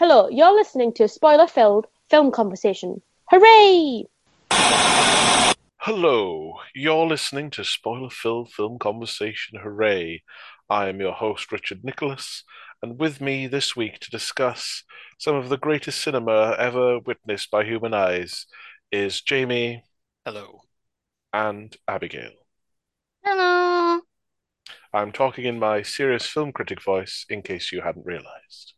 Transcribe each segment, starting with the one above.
Hello, you're listening to a spoiler-filled film conversation. Hooray! Hello, you're listening to Spoiler-Filled Film Conversation. Hooray! I am your host, Richard Nicholas, and with me this week to discuss some of the greatest cinema ever witnessed by human eyes is Jamie Hello. and Abigail. Hello. I'm talking in my serious film critic voice in case you hadn't realized.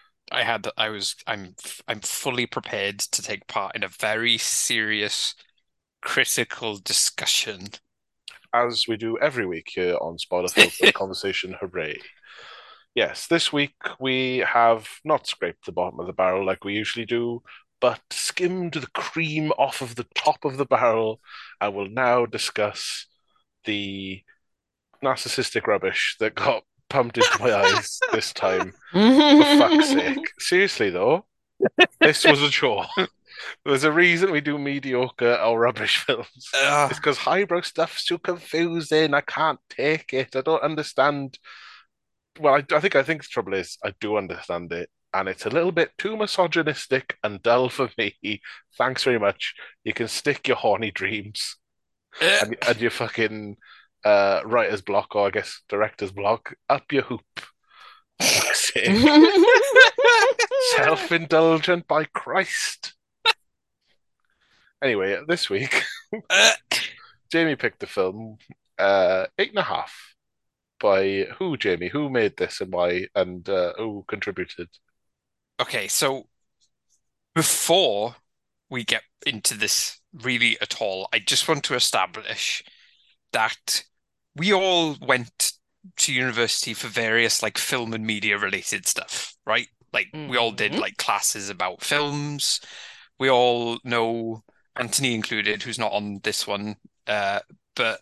I'm fully prepared to take part in a very serious critical discussion. As we do every week here on Spoiler-Filled Film Conversation. Hooray! Yes, this week we have not scraped the bottom of the barrel like we usually do, but skimmed the cream off of the top of the barrel and will now discuss the narcissistic rubbish that got pumped into my eyes this time. For fuck's sake. Seriously, though, this was a chore. There's a reason we do mediocre or rubbish films. It's Uh, because highbrow stuff's too confusing. I can't take it. I don't understand. Well, I think the trouble is I do understand it, and it's a little bit too misogynistic and dull for me. Thanks very much. You can stick your horny dreams uh, and your fucking writer's block, or I guess director's block, up your hoop. Fuck's sake. Self-indulgent by Christ. Anyway, this week uh. Jamie picked the film Eight and a Half by who, Jamie? Who made this and why, and who contributed? Okay, so before we get into this really at all, I just want to establish that we all went to university for various like film and media related stuff, right? Like we all did Mhm. like classes about films. We all know Anthony included, who's not on this one. But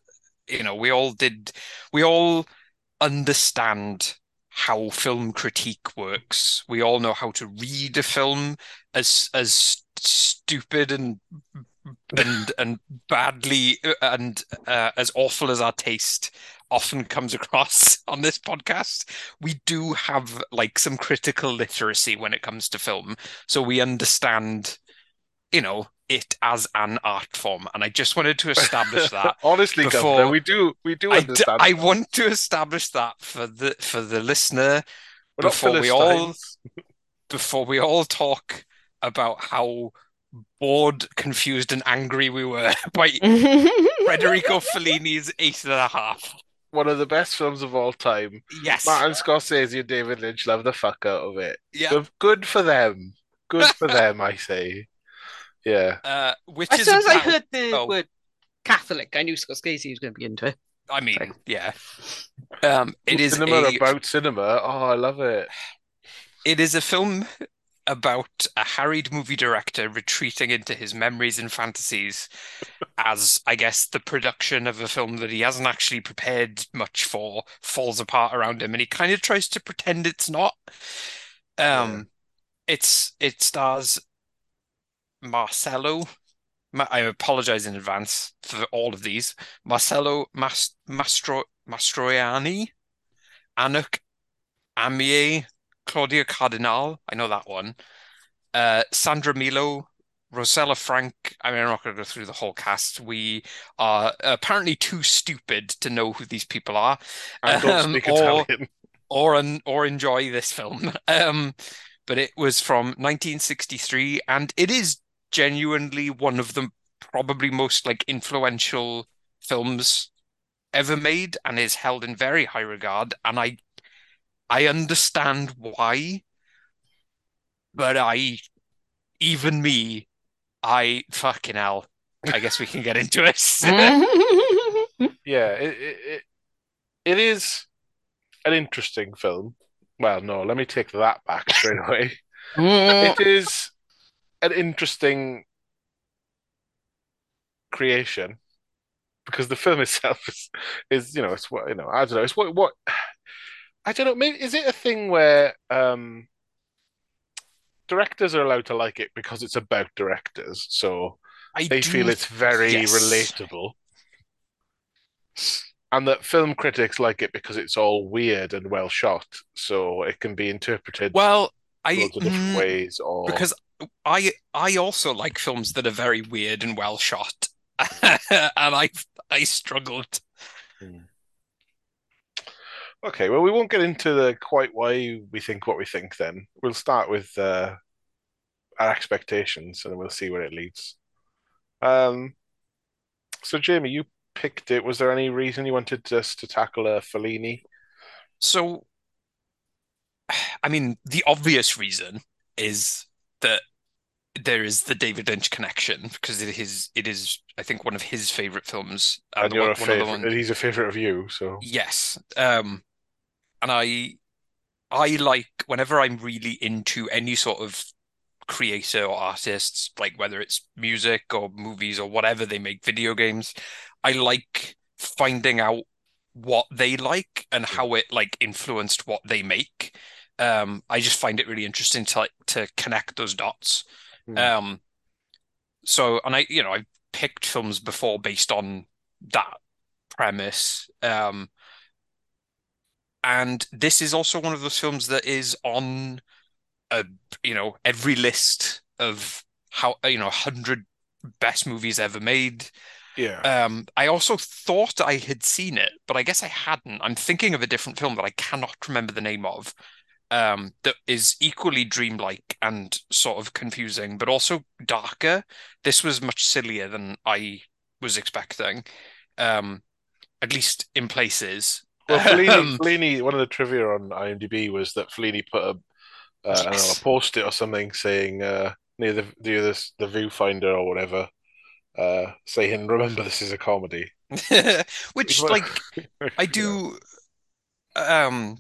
we all understand how film critique works. We all know how to read a film as stupid and badly and as awful as our taste often comes across on this podcast, we do have like some critical literacy when it comes to film. So we understand, it as an art form. And I just wanted to establish that Honestly, Governor, before we do understand I that. want to establish that for the listener We're not before we all Philistines. before we all talk about how bored, confused, and angry we were by Federico Fellini's Eight and a Half. One of the best films of all time. Yes. Martin Scorsese and David Lynch love the fuck out of it. Yeah. Good for them. Good for them, I say. Yeah. Which As is soon as I about, heard the oh, word Catholic, I knew Scorsese was going to be into it. I Like, mean, yeah. Cinema about cinema. Oh, I love it. It is a film about a harried movie director retreating into his memories and fantasies as, I guess, the production of a film that he hasn't actually prepared much for falls apart around him, and he kind of tries to pretend it's not. Yeah. Um, it stars Marcello. I apologize in advance for all of these. Marcello Mastroianni, Anouk Amier, Claudia Cardinal. I know that one. Sandra Milo, Rosella Frank. I mean, I'm not going to go through the whole cast. We are apparently too stupid to know who these people are, And don't um, speak or Italian. or enjoy this film. But it was from 1963, and it is genuinely one of the probably most like influential films ever made, and is held in very high regard. And I understand why, but even me. I fucking hell. I guess we can get into it. Yeah, it is an interesting film. Well, no, let me take that back straight away. It is an interesting creation because the film itself is it's what I don't know, it's what I don't know, maybe is it a thing where directors are allowed to like it because it's about directors, so I they feel do, it's very yes. relatable, and that film critics like it because it's all weird and well shot, so it can be interpreted Well, loads of different ways, or because I also like films that are very weird and well shot, and I struggled. Okay, well, we won't get into the quite why we think what we think then. We'll start with our expectations, and then we'll see where it leads. Um, so Jamie, you picked it. Was there any reason you wanted us to tackle a Fellini? So, I mean, the obvious reason is that there is the David Lynch connection because it is I think one of his favorite films And and you're a one of the favorite, ones. he's a favorite of you, so Yes. And I like whenever I'm really into any sort of creator or artists, like whether it's music or movies or whatever they make, video games, I like finding out what they like and how it like influenced what they make. I just find it really interesting to connect those dots. Um, so and I've picked films before based on that premise. And this is also one of those films that is on a every list of how 100 best movies ever made. yeah. I also thought I had seen it, but I guess I hadn't. I'm thinking of a different film that I cannot remember the name of. That is equally dreamlike and sort of confusing, but also darker. This was much sillier than I was expecting, at least in places. Well, Fellini, Um, Fellini, one of the trivia on IMDb was that Fellini put I don't know, a yes. post-it or something saying near the viewfinder or whatever, saying, "Remember, this is a comedy." Which, like, I You know, do, um,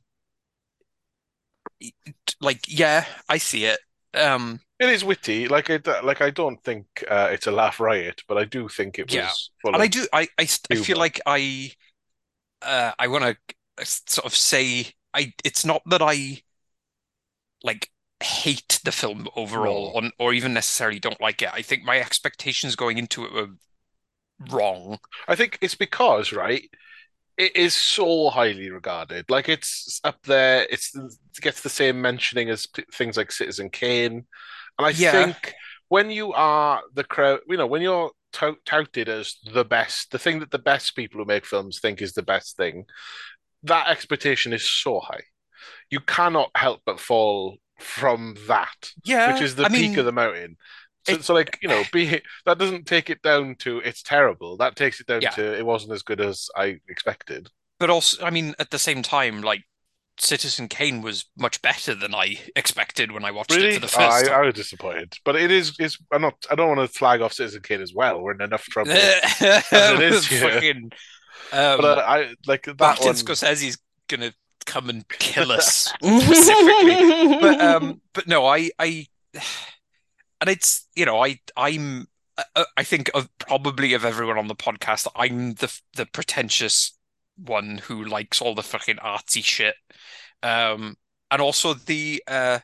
like, yeah, I see it. Um, it is witty. I don't think it's a laugh riot, but I do think it yeah, was full and I of do, I feel humor. like I want to sort of say, it's not that I like hate the film overall, No, or even necessarily don't like it. I think my expectations going into it were wrong. I think it's because right, it is so highly regarded. Like it's up there. It gets the same mentioning as things like Citizen Kane. And I Yeah, think when you are the crowd, when you're touted as the best, the thing that the best people who make films think is the best thing, that expectation is so high. You cannot help but fall from that, which yeah. is the I peak of mean, the mountain. So, it, so like, be that doesn't take it down to it's terrible. That takes it down yeah. to it wasn't as good as I expected. But also, I mean, at the same time, like Citizen Kane was much better than I expected when I watched it for Really? the Oh, first I time. was disappointed. But it is, I don't want to flag off Citizen Kane as well. We're in enough trouble as it is here. Fucking But um, I like that Martin one. Scorsese's gonna come and kill us specifically. But no, and it's I think of probably of everyone on the podcast, I'm the pretentious one who likes all the fucking artsy shit. Um, and also the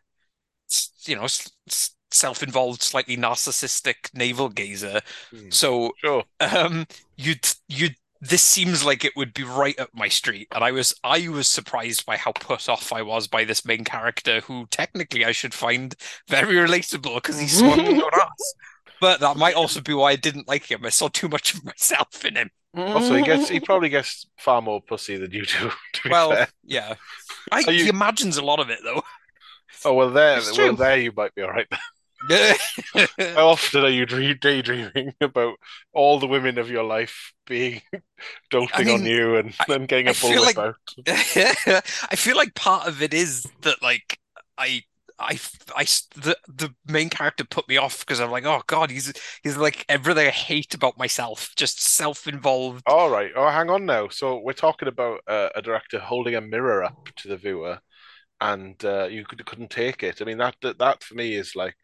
self-involved, slightly narcissistic navel gazer. Hmm, So, sure. um, you'd this seems like it would be right up my street, and I was surprised by how put off I was by this main character, who technically I should find very relatable because he's smart his own ass. But that might also be why I didn't like him. I saw too much of myself in him. Also, he probably gets far more pussy than you do, to be Well, fair. yeah. Are He you? imagines a lot of it though. Oh well, It's well true. there you might be all right. How often are you daydreaming about all the women of your life being I doting on mean, you and I then getting I a feel bullwhip like out? I feel like part of it is that like I the main character put me off because I'm like, oh God, he's like everything I hate about myself, just self-involved. All right. Oh, hang on now. So we're talking about a director holding a mirror up to the viewer, and you couldn't take it. I mean, that for me is like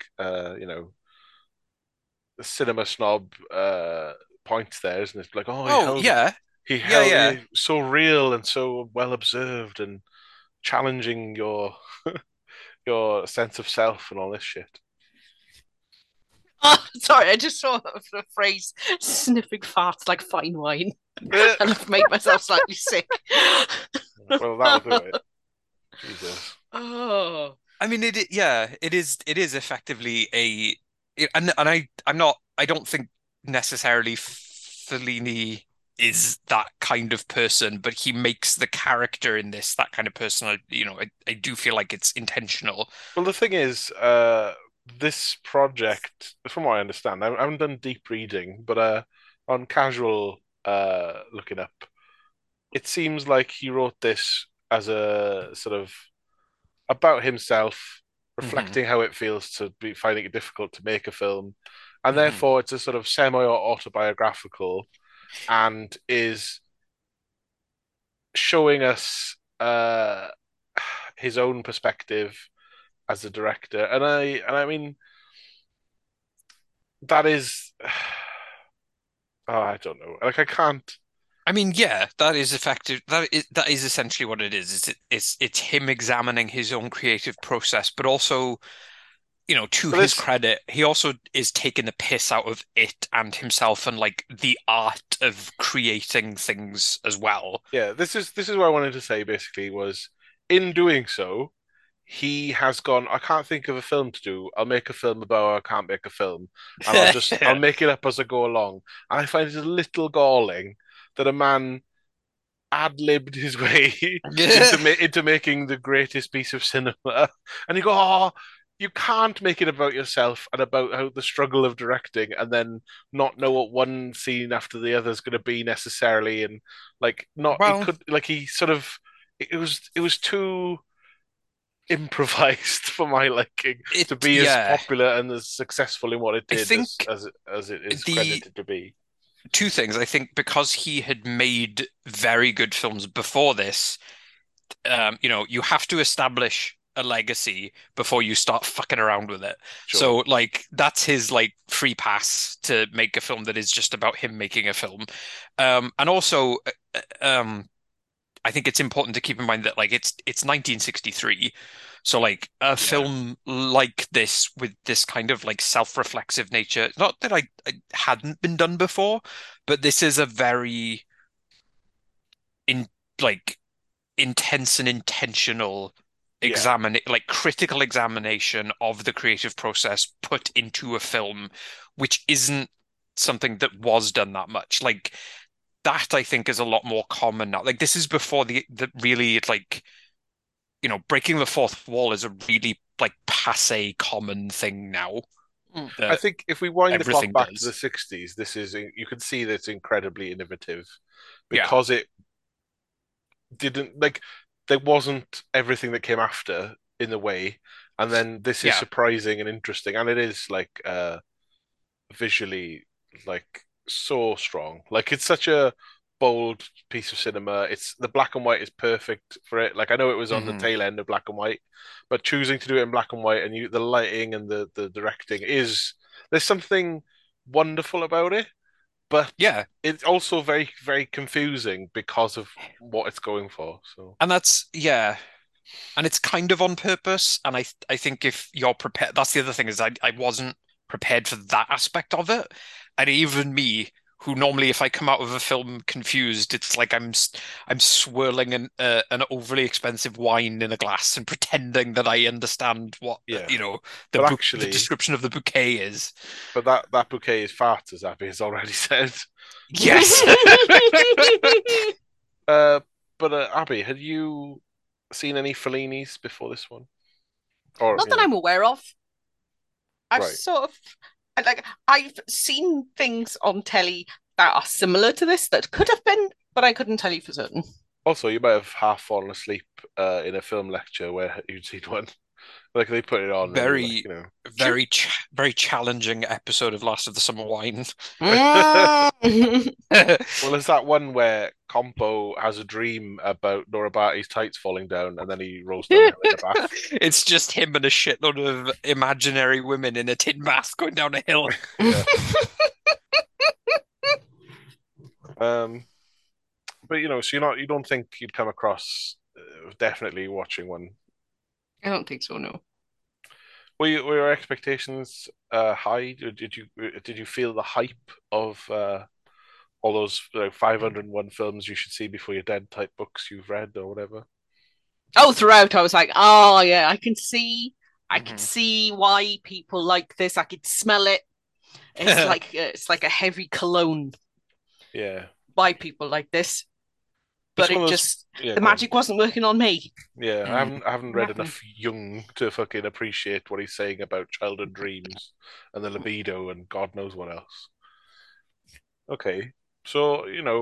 the cinema snob points there, isn't it? Like, oh, Oh yeah, yeah, yeah. he so real and so well observed and challenging your sense of self and all this shit. Oh, sorry, I just saw the phrase sniffing farts like fine wine and I've made myself slightly sick. Well, that'll do it. Jesus. Oh. I mean, yeah, it is effectively and I don't think necessarily Fellini is that kind of person, but he makes the character in this that kind of person. I do feel like it's intentional. Well, the thing is, this project, from what I understand, I haven't done deep reading, but on casual looking up, it seems like he wrote this as a sort of about himself, Hmm. reflecting how it feels to be finding it difficult to make a film, and Hmm. therefore it's a sort of semi-autobiographical and is showing us his own perspective as a director, and I mean that is, oh, I don't know, like I can't. I mean, yeah, that is effective. That is essentially what it is. It's him examining his own creative process, but also, to But his this, credit, he also is taking the piss out of it and himself and like the art of creating things as well. yeah, this is what I wanted to say. Basically, was in doing so, he has gone, I can't think of a film to do. I'll make a film about I can't make a film, and I'll make it up as I go along. And I find it a little galling that a man ad-libbed his way into making the greatest piece of cinema, and you go, oh, you can't make it about yourself and about how the struggle of directing, and then not know what one scene after the other is going to be necessarily, and like not it Well, could like he sort of it was too improvised for my liking to be as yeah, popular and as successful in what it I did think as it is the credited to be. two things. I think because he had made very good films before this, you have to establish a legacy before you start fucking around with it. Sure. So like that's his like free pass to make a film that is just about him making a film. And also I think it's important to keep in mind that like it's 1963. So like a Yeah. film like this with this kind of like self-reflexive nature, not that I hadn't been done before, but this is a very in like intense and intentional Yeah. critical examination of the creative process put into a film, which isn't something that was done that much. Like that, I think, is a lot more common now. Like this is before the really like, breaking the fourth wall is a really like passe common thing now Mm. I that think if we wind the clock everything back to the does. 60s, you can see that it's incredibly innovative Yeah. because it didn't like there wasn't everything that came after in the way, and then this is Yeah. surprising and interesting, and it is like visually like so strong. Like it's such a bold piece of cinema. It's the black and white is perfect for it. Like I know it was on the Hmm. tail end of black and white, but choosing to do it in black and white and the lighting and the directing is there's something wonderful about it, but Yeah. it's also very very confusing because of what it's going for. So And and it's kind of on purpose. And I think if you're prepared, that's the other thing is I wasn't prepared for that aspect of it. And even me, who normally if I come out of a film confused, it's like I'm swirling an overly expensive wine in a glass and pretending that I understand what yeah, the but book the actually, description of the bouquet is. that bouquet is fart, as Abby has already said. Yes. Uh, but Abby, had you seen any Fellinis before this one? Or, Not that I'm aware of. I've right. sort of I've seen things on telly that are similar to this that could have been, but I couldn't tell you for certain. Also, you might have half fallen asleep in a film lecture where you'd seen one. Like they put it on and you were like, Very, very challenging episode of Last of the Summer Wine. Mm. well, there's that one where Compo has a dream about Nora Barty's tights falling down and then he rolls down the hill in a bath. It's just him and a shitload of imaginary women in a tin bath going down a hill. Yeah. Um, but so you don't think you'd come across definitely watching one. I don't think so, no. Were your expectations high? Did you feel the hype of all those 501 films you should see before you're dead type books you've read or whatever? Oh, throughout I was like, oh yeah, I can Mhm. see why people like this. I could smell it. It's like a heavy cologne. Yeah. Why people like this, It's but one it of those. just Yeah, the go on. magic wasn't working on me. Yeah, Mm. I haven't read Nothing. enough Jung to fucking appreciate what he's saying about childhood dreams and the libido and God knows what else. Okay, so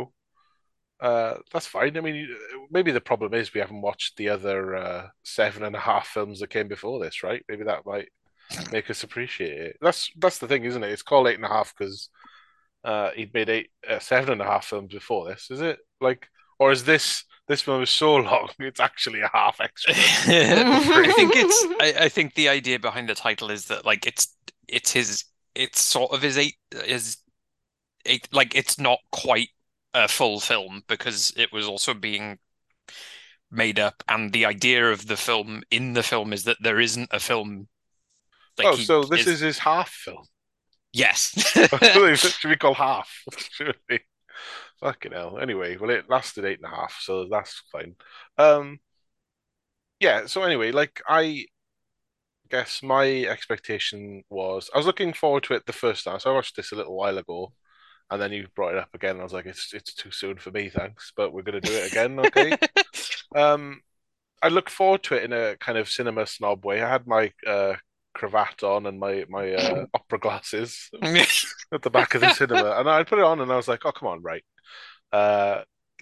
that's fine. I mean, maybe the problem is we haven't watched the other 7.5 films that came before this, right? Maybe that might make us appreciate it. That's the thing, isn't it? It's called 8.5 because he'd made 7.5 films before this. Is it like, or is this film is so long it's actually a half extra for free? I think the idea behind the title is that like it's his it's sort of his eight, like it's not quite a full film because it was also being made up, and the idea of the film in the film is that there isn't a film. Like Oh, he so this is is his half film. Yes. It should be called half. Surely. Fucking hell. Anyway, well, it lasted 8.5, so that's fine. Um, yeah. So anyway, like I guess my expectation was I was looking forward to it the first time. So I watched this a little while ago, and then you brought it up again. And I was like, it's too soon for me, thanks, but we're gonna do it again, okay? Um, I look forward to it in a kind of cinema snob way. I had my cravat on and my opera glasses at the back of the cinema, and I put it on, and I was like, "Oh, come on, right? Uh,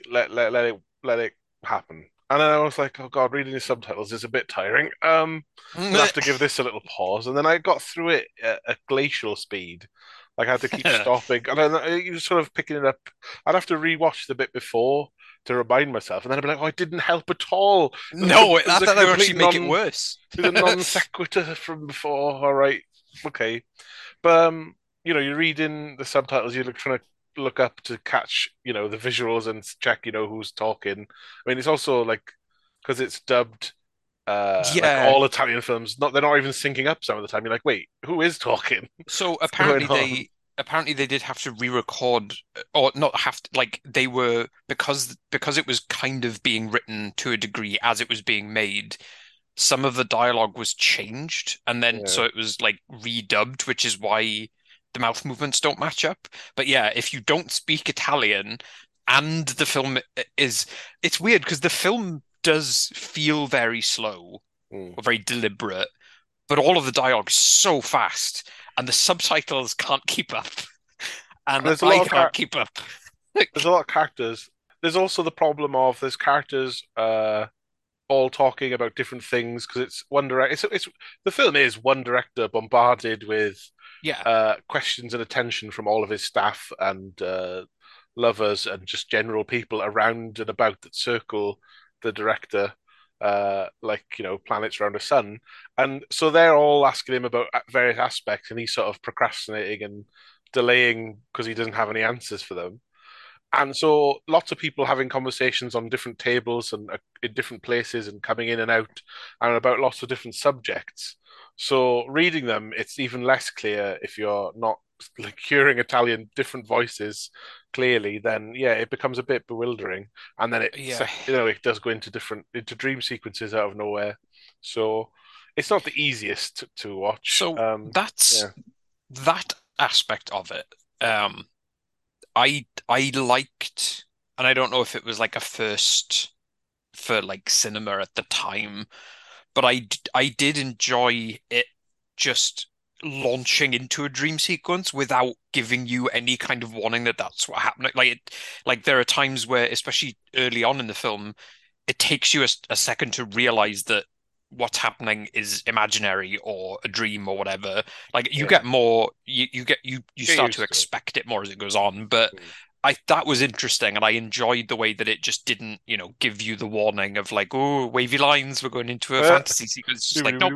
let it happen." And then I was like, "Oh God, reading the subtitles is a bit tiring. I'll have to give this a little pause." And then I got through it at glacial speed. Like I had to keep stopping, and then you sort of picking it up. I'd have to rewatch the bit before to remind myself, and then I'd be like, "Oh, it didn't help at all. No, There's a that would complete actually make it worse. there's a non sequitur from before. All right, okay." But you're reading the subtitles, you're trying to look up to catch, the visuals and check, who's talking. I mean, it's also like because it's dubbed like Yeah. all Italian films, they're not even syncing up some of the time. You're like, wait, who is talking? So What's going on? apparently they did have to re-record, or not have to, like they were, because it was kind of being written to a degree as it was being made. Some of the dialogue was changed, and then Yeah. so it was like redubbed, which is why the mouth movements don't match up. But yeah, if you don't speak Italian and the film is, it's weird because the film does feel very slow Mm. or very deliberate, but all of the dialogue is so fast, and the subtitles can't keep up, And and there's a I lot of can't keep up. there's a lot of characters. There's also the problem of there's characters all talking about different things because it's one direct. It's the film is one director bombarded with Yeah, questions and attention from all of his staff and lovers and just general people around and about that circle the director, like planets around a sun, and so they're all asking him about various aspects, and he's sort of procrastinating and delaying because he doesn't have any answers for them. And so lots of people having conversations on different tables and in different places and coming in and out and about lots of different subjects. So reading them, it's even less clear if you're not like hearing Italian different voices clearly, then yeah, it becomes a bit bewildering. And then yeah. it does go into dream sequences out of nowhere. So it's not the easiest to watch. So that's Yeah. that aspect of it. Um, I liked, and I don't know if it was like a first for like cinema at the time, but I did enjoy it just launching into a dream sequence without giving you any kind of warning that that's what happened. Like there are times where, especially early on in the film, it takes you a second to realize that what's happening is imaginary or a dream or whatever. Like you Yeah. get more, you Get start to used to it. expect it more as it goes on. But Mm. that was interesting, and I enjoyed the way that it just didn't, give you the warning of like, oh, wavy lines, we're going into a Uh, fantasy sequence. It's just like, nope.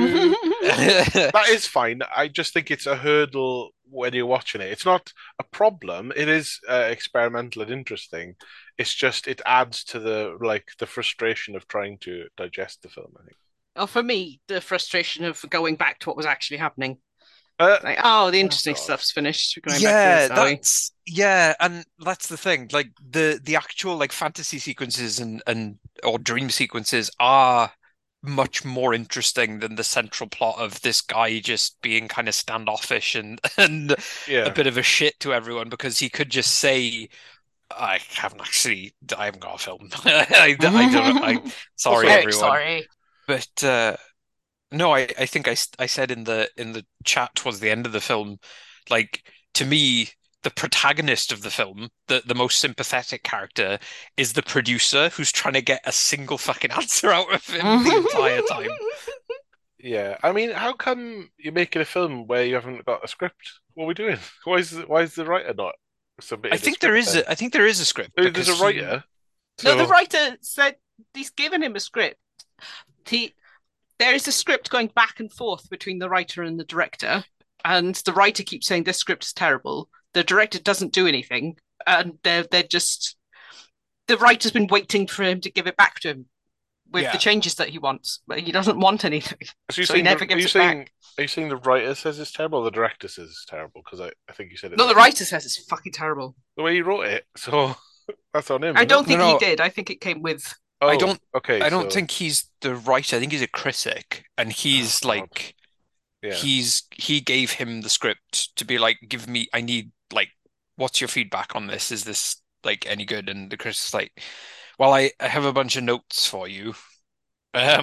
That is fine. I just think it's a hurdle when you're watching it. It's not a problem. It is experimental and interesting. It's just it adds to the frustration of trying to digest the film, I think. Oh, for me, the frustration of going back to what was actually happening. Uh, Like, oh, the oh interesting God. stuff's finished. We're going back to this, are we? And that's the thing. Like the actual like fantasy sequences and or dream sequences are much more interesting than the central plot of this guy just being kind of standoffish and a Yeah. bit of a shit to everyone, because he could just say, I haven't got a film. I don't. Sorry, Also- everyone. Sorry. But no, I think I said in the chat towards the end of the film, like, to me, the protagonist of the film, the most sympathetic character, is the producer who's trying to get a single fucking answer out of him the entire time. Yeah, I mean, how come you're making a film where you haven't got a script? What are we doing? Why is the writer not submitting a script then? I think there is a script, There's because a writer. No, the So writer said he's given him a script. There is a script going back and forth between the writer and the director, and the writer keeps saying this script is terrible. The director doesn't do anything, and they're just the writer's been waiting for him to give it back to him with Yeah. the changes that he wants, but he doesn't want anything. So So he never gives it back. are you saying the writer says it's terrible or the director says it's terrible? Because I think you said it. No, the writer says it's fucking terrible. The way he wrote it, so that's on him. I isn't don't it? think No, he no. did. I think it came with. Oh, I don't- Okay, I don't so- think he's the writer. I think he's a critic, and he's Oh, God. like, Yeah. he gave him the script to be like, I need, like, what's your feedback on this? Is this like any good? And the critic's like, well, I have a bunch of notes for you. Um,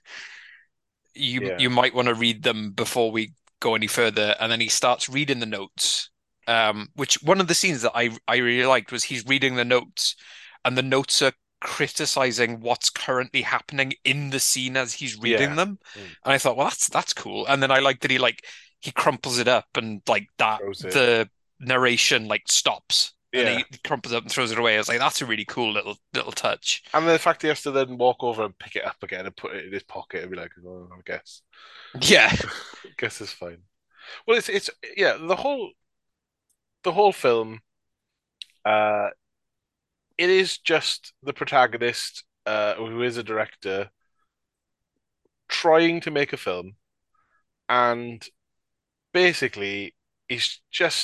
Yeah. you might want to read them before we go any further. And then he starts reading the notes. Which one of the scenes that I really liked was he's reading the notes, and the notes are criticizing what's currently happening in the scene as he's reading Yeah. them. Mm. And I thought, well, that's cool. And then I like that he crumples it up, and like that Throws it. the narration like stops. And Yeah. he crumples it up and throws it away. I was like, that's a really cool little touch. And the fact he has to then walk over and pick it up again and put it in his pocket and be like, oh, I guess Yeah. it's fine. Well, it's yeah, the whole film, it is just the protagonist, who is a director, trying to make a film, and basically he's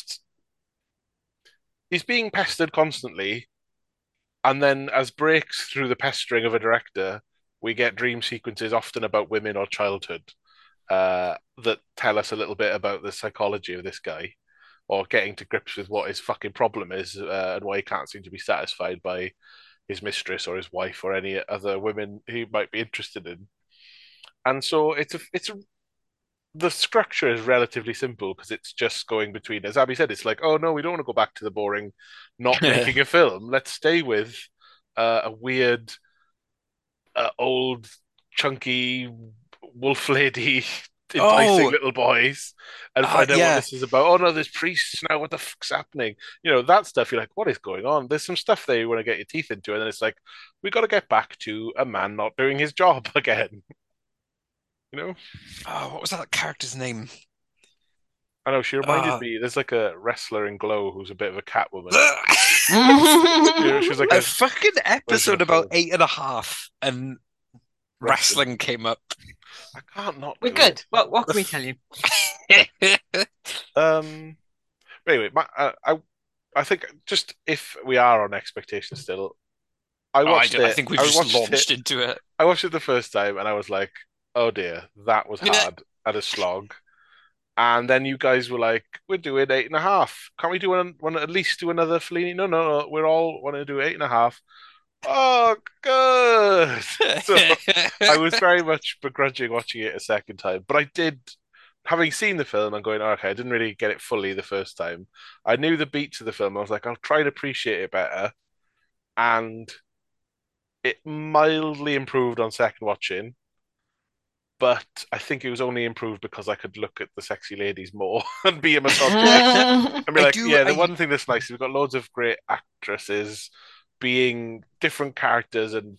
being pestered constantly, and then as breaks through the pestering of a director, we get dream sequences often about women or childhood, that tell us a little bit about the psychology of this guy, or getting to grips with what his fucking problem is, and why he can't seem to be satisfied by his mistress or his wife or any other women he might be interested in. And so the structure is relatively simple because it's just going between, as Abby said, it's like, oh no, we don't want to go back to the boring, not making a film. Let's stay with a weird, old, chunky wolf lady enticing little boys and find out what this is about. Oh no, there's priests now. What the fuck's happening? That stuff. You're like, what is going on? There's some stuff there you want to get your teeth into, and then it's like, we got to get back to a man not doing his job again. Oh, what was that character's name? I know, she reminded me, there's like a wrestler in Glow who's a bit of a Catwoman. She was like A a fucking episode version of about her. 8.5, and wrestling came up. I can't not We're do good. it. What can we tell you? But anyway, I think just if we are on expectations still, I watched I it. think we've I just watched launched it. into it. I watched it the first time and I was like, oh dear, that was hard and a slog. And then you guys were like, we're doing 8.5. Can't we do one at least do another Fellini? No. We're all want to do 8.5. Oh, good. So I was very much begrudging watching it a second time, but I did, having seen the film and going, okay, I didn't really get it fully the first time. I knew the beats of the film. I was like, I'll try and appreciate it better. And it mildly improved on second watching, but I think it was only improved because I could look at the sexy ladies more and be a misogynist and be like, the one thing that's nice is we've got loads of great actresses being different characters, and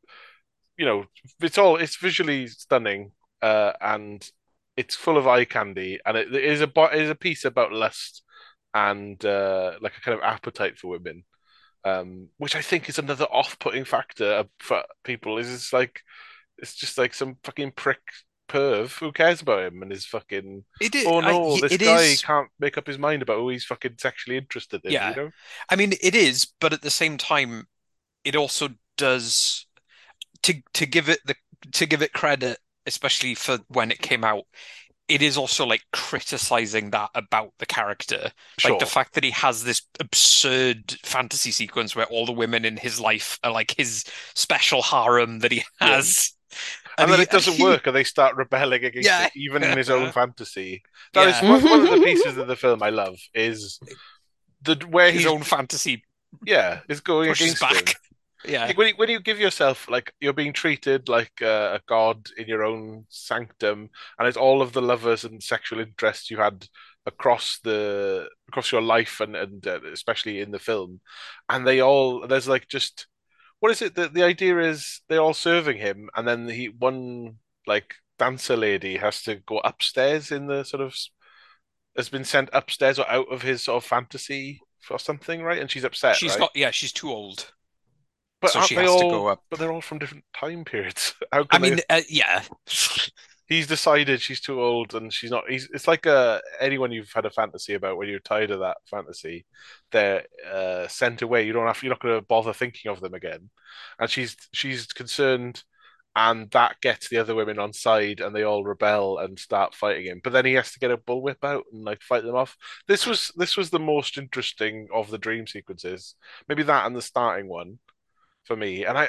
it's visually stunning, and it's full of eye candy, and it is a piece about lust and like a kind of appetite for women, which I think is another off-putting factor for people. It's just like some fucking prick perv. Who cares about him and his fucking? This guy can't make up his mind about who he's fucking sexually interested in. Yeah. I mean, it is, but at the same time, it also does to give it credit, especially for when it came out, it is also like criticizing that about the character. Sure. Like the fact that he has this absurd fantasy sequence where all the women in his life are like his special harem that he has. And then it doesn't work, and they start rebelling against it, even in his own fantasy. That is one of the pieces of the film I love, is where his own fantasy is going against back. him. Yeah. Like, when you give yourself, like, you're being treated like a god in your own sanctum, and it's all of the lovers and sexual interests you had across your life, and especially in the film, and there's like just. What is it? The idea is they're all serving him, and then one like dancer lady has to go upstairs in the sort of has been sent upstairs or out of his sort of fantasy or something, right? And she's upset. She's too old. But so she has to go up. But they're all from different time periods. Yeah. He's decided she's too old, and she's not. It's like anyone you've had a fantasy about when you're tired of that fantasy, they're sent away. You're not going to bother thinking of them again, and she's concerned, and that gets the other women on side, and they all rebel and start fighting him. But then he has to get a bullwhip out and like fight them off. This was the most interesting of the dream sequences. Maybe that and the starting one for me, and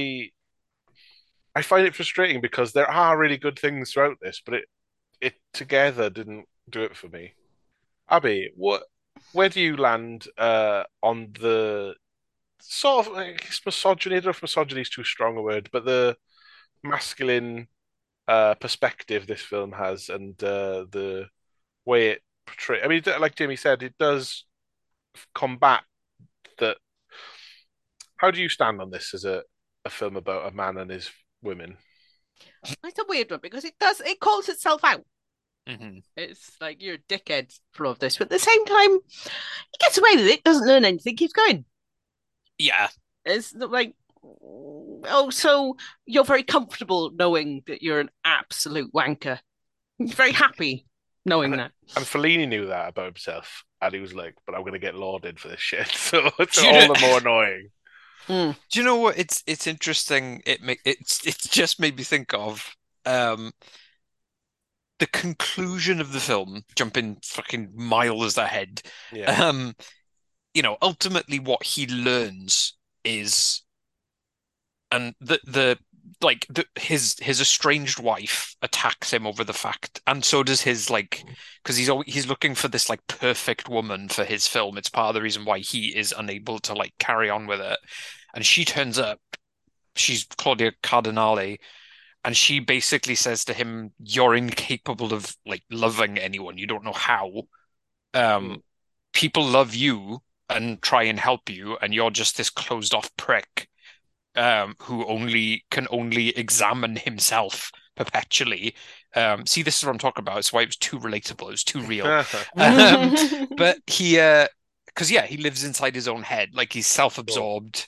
I find it frustrating because there are really good things throughout this, but it together didn't do it for me. Abby, where do you land on the sort of, I guess, misogyny? I don't know if misogyny is too strong a word, but the masculine perspective this film has, and the way it portrays. I mean, like Jamie said, it does combat that. How do you stand on this as a film about a man and his women? It's a weird one because it calls itself out. Mm-hmm. It's like, you're a dickhead for all of this, but at the same time, he gets away with it, doesn't learn anything, keeps going. Yeah. It's like, oh, so you're very comfortable knowing that you're an absolute wanker. He's very happy knowing that. And Fellini knew that about himself, and he was like, but I'm going to get lauded for this shit, so it's all the more annoying. Do you know what? It's interesting. It's just made me think of the conclusion of the film, jumping fucking miles ahead. Yeah. Ultimately what he learns is, and his estranged wife attacks him over the fact, and so does his, like, because he's looking for this like perfect woman for his film. It's part of the reason why he is unable to like carry on with it. And she turns up, she's Claudia Cardinale, and she basically says to him, "You're incapable of like loving anyone. You don't know how. People love you and try and help you, and you're just this closed off prick who can only examine himself perpetually." See, this is what I'm talking about. It's why it was too relatable. It was too real. But he, because he lives inside his own head. Like, he's self-absorbed.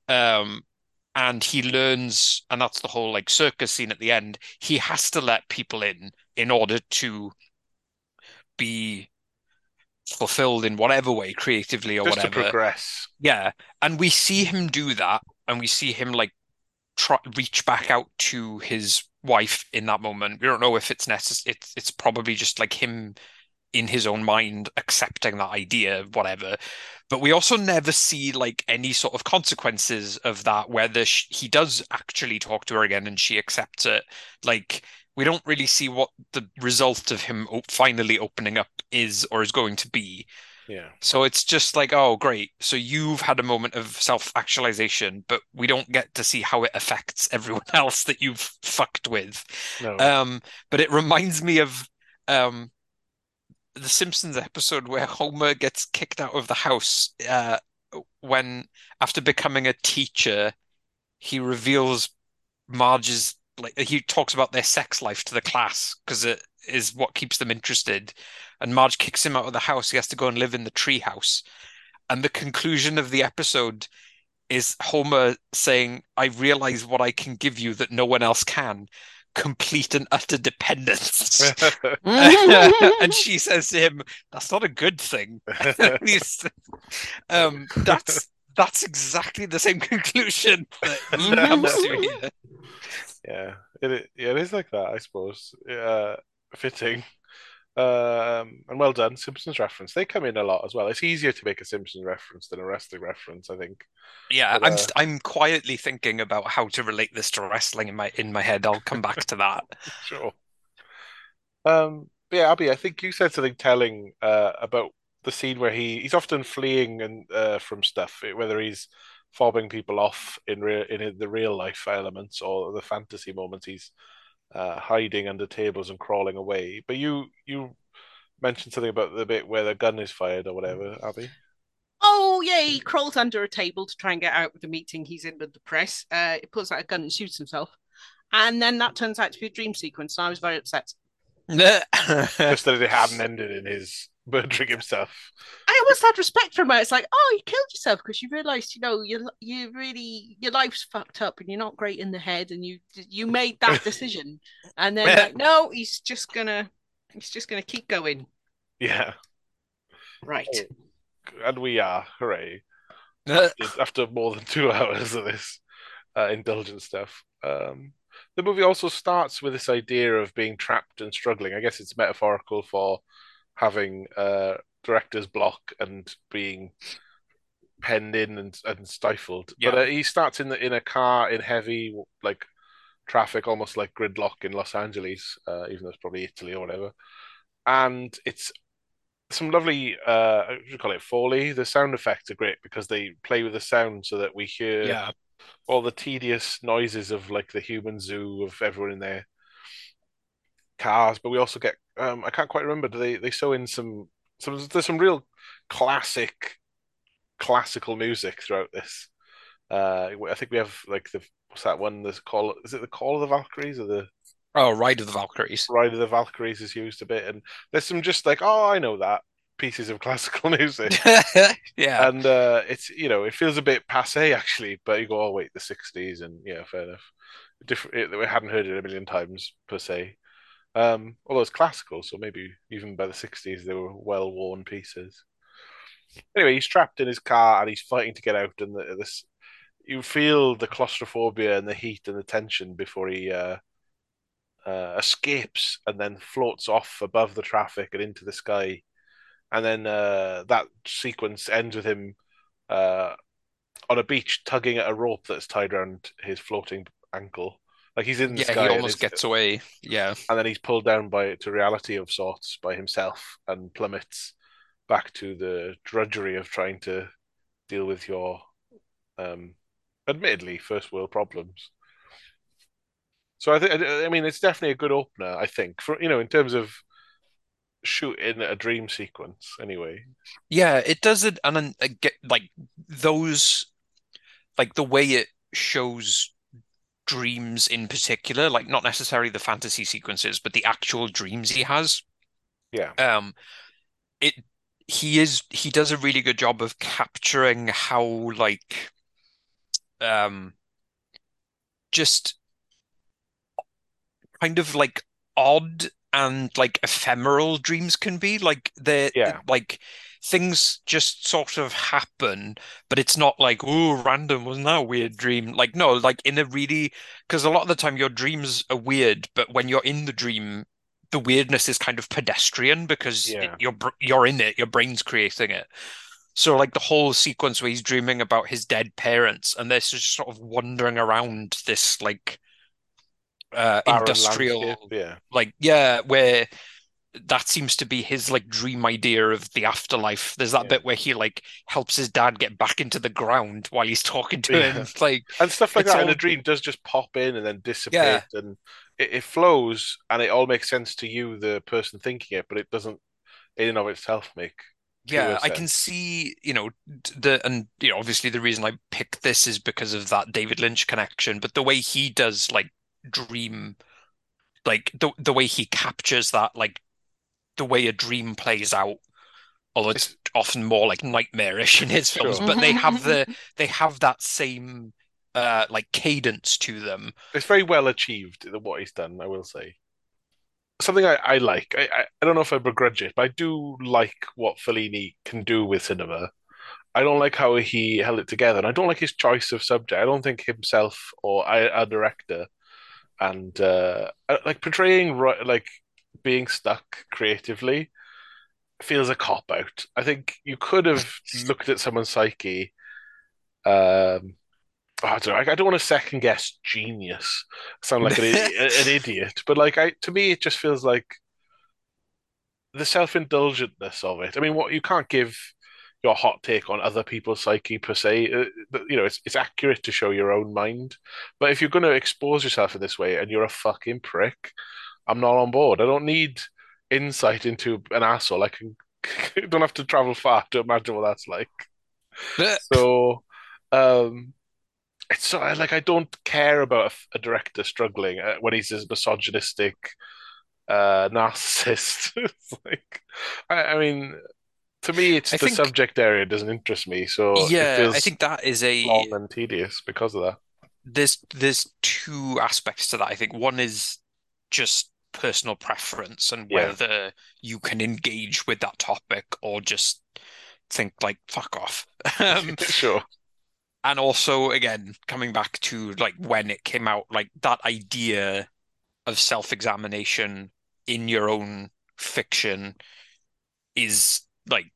And he learns, and that's the whole like circus scene at the end. He has to let people in order to be fulfilled in whatever way, creatively or just whatever. To progress. Yeah, and we see him do that, and we see him like reach back out to his wife in that moment. We don't know if it's necessary. It's probably just like him in his own mind accepting that idea, whatever. But we also never see like any sort of consequences of that, whether he does actually talk to her again and she accepts it. Like, we don't really see what the result of him finally opening up is or is going to be. Yeah. So it's just like, oh, great. So you've had a moment of self-actualization, but we don't get to see how it affects everyone else that you've fucked with. No. But it reminds me of the Simpsons episode where Homer gets kicked out of the house when, after becoming a teacher, he reveals Marge's, like, he talks about their sex life to the class because it is what keeps them interested. And Marge kicks him out of the house. He has to go and live in the tree house. And the conclusion of the episode is Homer saying, "I realize what I can give you that no one else can. Complete and utter dependence." And she says to him, "That's not a good thing." That's that's exactly the same conclusion that he comes to here. Yeah, it is like that, I suppose. Fitting. And well done, Simpsons reference. They come in a lot as well. It's easier to make a Simpsons reference than a wrestling reference, I think. Yeah, But, I'm quietly thinking about how to relate this to wrestling in my head. I'll come back to that. sure. But yeah, Abby, I think you said something telling about the scene where he's often fleeing and from stuff, whether he's fobbing people off in the real life elements or the fantasy moments. He's hiding under tables and crawling away. But you mentioned something about the bit where the gun is fired or whatever, Abby. Oh yeah, he crawls under a table to try and get out of the meeting he's in with the press. He pulls out a gun and shoots himself, and then that turns out to be a dream sequence. And I was very upset. Just that it hadn't ended in his murdering himself. I almost had respect for him. It's like, oh, you killed yourself because you realised, you really your life's fucked up and you're not great in the head, and you made that decision. And then like, no, he's just gonna keep going. Yeah. Right. And we are, hooray. After more than 2 hours of this indulgent stuff. The movie also starts with this idea of being trapped and struggling. I guess it's metaphorical for having director's block and being penned in and stifled. Yeah. But he starts in a car in heavy like traffic, almost like gridlock in Los Angeles, even though it's probably Italy or whatever. And it's some lovely, what do you call it, Foley. The sound effects are great because they play with the sound so that we hear Yeah. all the tedious noises of like the human zoo of everyone in their cars. But we also get, I can't quite remember. Do they sew in some? There's some real classical music throughout this. I think we have like what's that one? There's call. Is it the Call of the Valkyries or the Oh, Ride of the Valkyries. Ride of the Valkyries is used a bit, and there's some just like, oh, I know that pieces of classical music, Yeah. and it's it feels a bit passé actually, but you go, oh wait, the '60s, and yeah, fair enough. We hadn't heard it a million times per se, although it's classical, so maybe even by the '60s they were well-worn pieces. Anyway, he's trapped in his car and he's fighting to get out, and this you feel the claustrophobia and the heat and the tension before he escapes and then floats off above the traffic and into the sky. And then that sequence ends with him on a beach tugging at a rope that's tied around his floating ankle. Like he's in the Yeah, sky. he almost gets away. Yeah. And then he's pulled down to reality of sorts by himself and plummets back to the drudgery of trying to deal with your admittedly first world problems. So I mean, it's definitely a good opener. I think for in terms of shooting a dream sequence. Anyway, Yeah, it does it, and then get like those, like the way it shows dreams in particular, like not necessarily the fantasy sequences, but the actual dreams he has. yeah, It he does a really good job of capturing how like um just kind of like odd and like ephemeral dreams can be. Like they're yeah, like things just sort of happen, but it's not like, oh, random, wasn't that a weird dream? Like, no, like in a really, because a lot of the time your dreams are weird, but when you're in the dream, the weirdness is kind of pedestrian because yeah. you're in it, your brain's creating it. So like the whole sequence where he's dreaming about his dead parents and they're just sort of wandering around this like Barren landscape. industrial, Yeah, like, yeah, where that seems to be his like dream idea of the afterlife. There's that yeah, bit where he like helps his dad get back into the ground while he's talking to yeah. him. Like And stuff like it's that in all, a dream does just pop in and then dissipate, yeah, and it flows, and it all makes sense to you, the person thinking it, but it doesn't in and of itself make pure yeah. I can sense. see, the and obviously the reason I picked this is because of that David Lynch connection, but the way he does like dream, like the way he captures that, like the way a dream plays out, although it's It's often more like nightmarish in his films, sure. but they have that same like cadence to them. It's very well achieved what he's done, I will say. Something I like. I don't know if I begrudge it, but I do like what Fellini can do with cinema. I don't like how he held it together, and I don't like his choice of subject. I don't think himself or a director and like portraying like being stuck creatively feels a cop out. I think you could have looked at someone's psyche. I don't know, I don't want to second guess genius. I sound like an idiot, but like to me, it just feels like the self-indulgentness of it. I mean, what you can't give your hot take on other people's psyche per se. You know, it's accurate to show your own mind, but if you're going to expose yourself in this way and you're a fucking prick, I'm not on board. I don't need insight into an asshole. I can don't have to travel far to imagine what that's like. So, um, it's so like I don't care about a director struggling when he's this misogynistic narcissist. It's like, I mean, to me, it's I the think, subject area doesn't interest me, so it yeah, I feels think that is long and tedious because of that. there's two aspects to that. I think one is just personal preference and Yeah, whether you can engage with that topic or just think like fuck off. sure. And also, again, coming back to like when it came out, like that idea of self-examination in your own fiction is like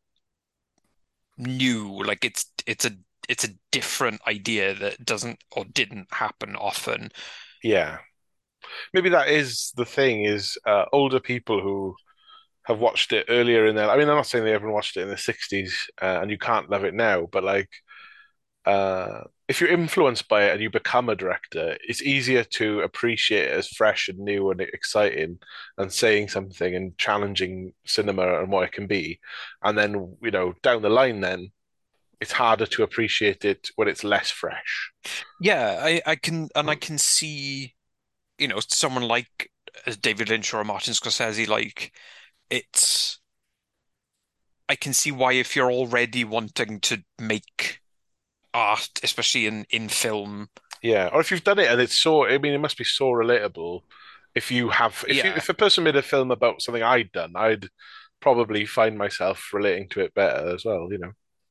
new. Like it's a different idea that doesn't or didn't happen often. Yeah, maybe that is the thing. Is older people who have watched it earlier in their. I mean, I'm not saying they haven't watched it in the '60s, and you can't love it now, but like if you're influenced by it and you become a director, it's easier to appreciate it as fresh and new and exciting and saying something and challenging cinema and what it can be. And then, you know, down the line, then it's harder to appreciate it when it's less fresh. Yeah, I can see, someone like David Lynch or Martin Scorsese, like it's I can see why if you're already wanting to make art, especially in film, Yeah. Or if you've done it and it's so, I mean, it must be so relatable. yeah. If a person made a film about something I'd done, I'd probably find myself relating to it better as well, you know.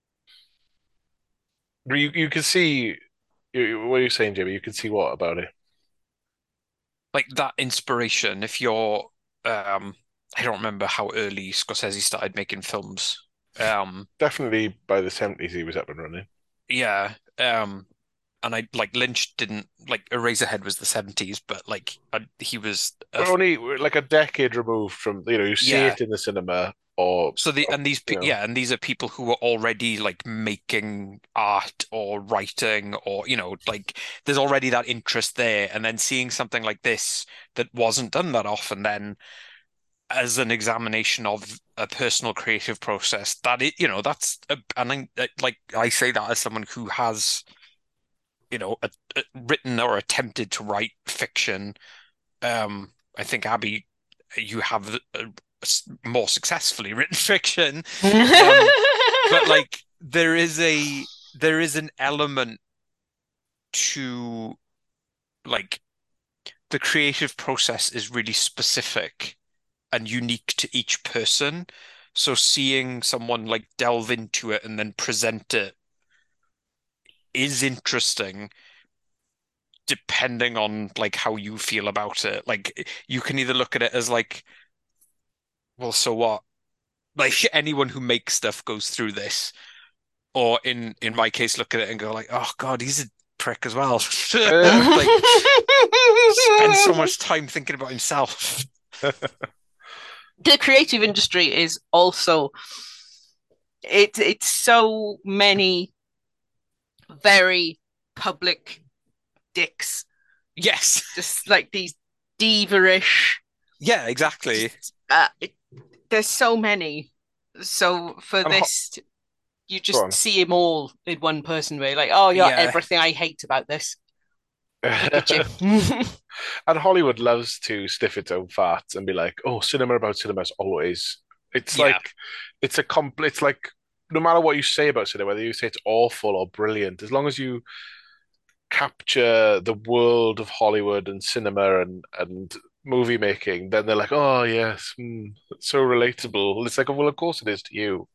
You can see what you're saying, Jimmy. You can see what about it? Like that inspiration, if you're I don't remember how early Scorsese started making films. Definitely by the 70s he was up and running. Yeah. And I like Lynch didn't like Eraserhead was the 70s, but like he was We're only like a decade removed from, you know, you see yeah. it in the cinema or, So you know, and these are people who were already like making art or writing or like there's already that interest there, and then seeing something like this that wasn't done that often then as an examination of a personal creative process that that's like I say that as someone who has written or attempted to write fiction. I think Abby, you have more successfully written fiction, but like there is an element to like the creative process is really specific and unique to each person. So seeing someone like delve into it and then present it is interesting depending on like how you feel about it. Like you can either look at it as like, well, so what? Like anyone who makes stuff goes through this, or in my case, look at it and go like, oh God, he's a prick as well. Like spends so much time thinking about himself. The creative industry is also it's so many very public dicks, Yes. just like these diva-ish. Yeah, exactly. There's so many. So for and this, you go just on. see them all in one person. Where you're like, oh, you're Yeah. everything I hate about this. Look at you. And Hollywood loves to sniff its own farts and be like, "Oh, cinema about cinema is always." It's Yeah. like it's like no matter what you say about cinema, whether you say it's awful or brilliant, as long as you capture the world of Hollywood and cinema and movie making, then they're like, "Oh yes, it's so relatable." It's like, well, of course it is to you.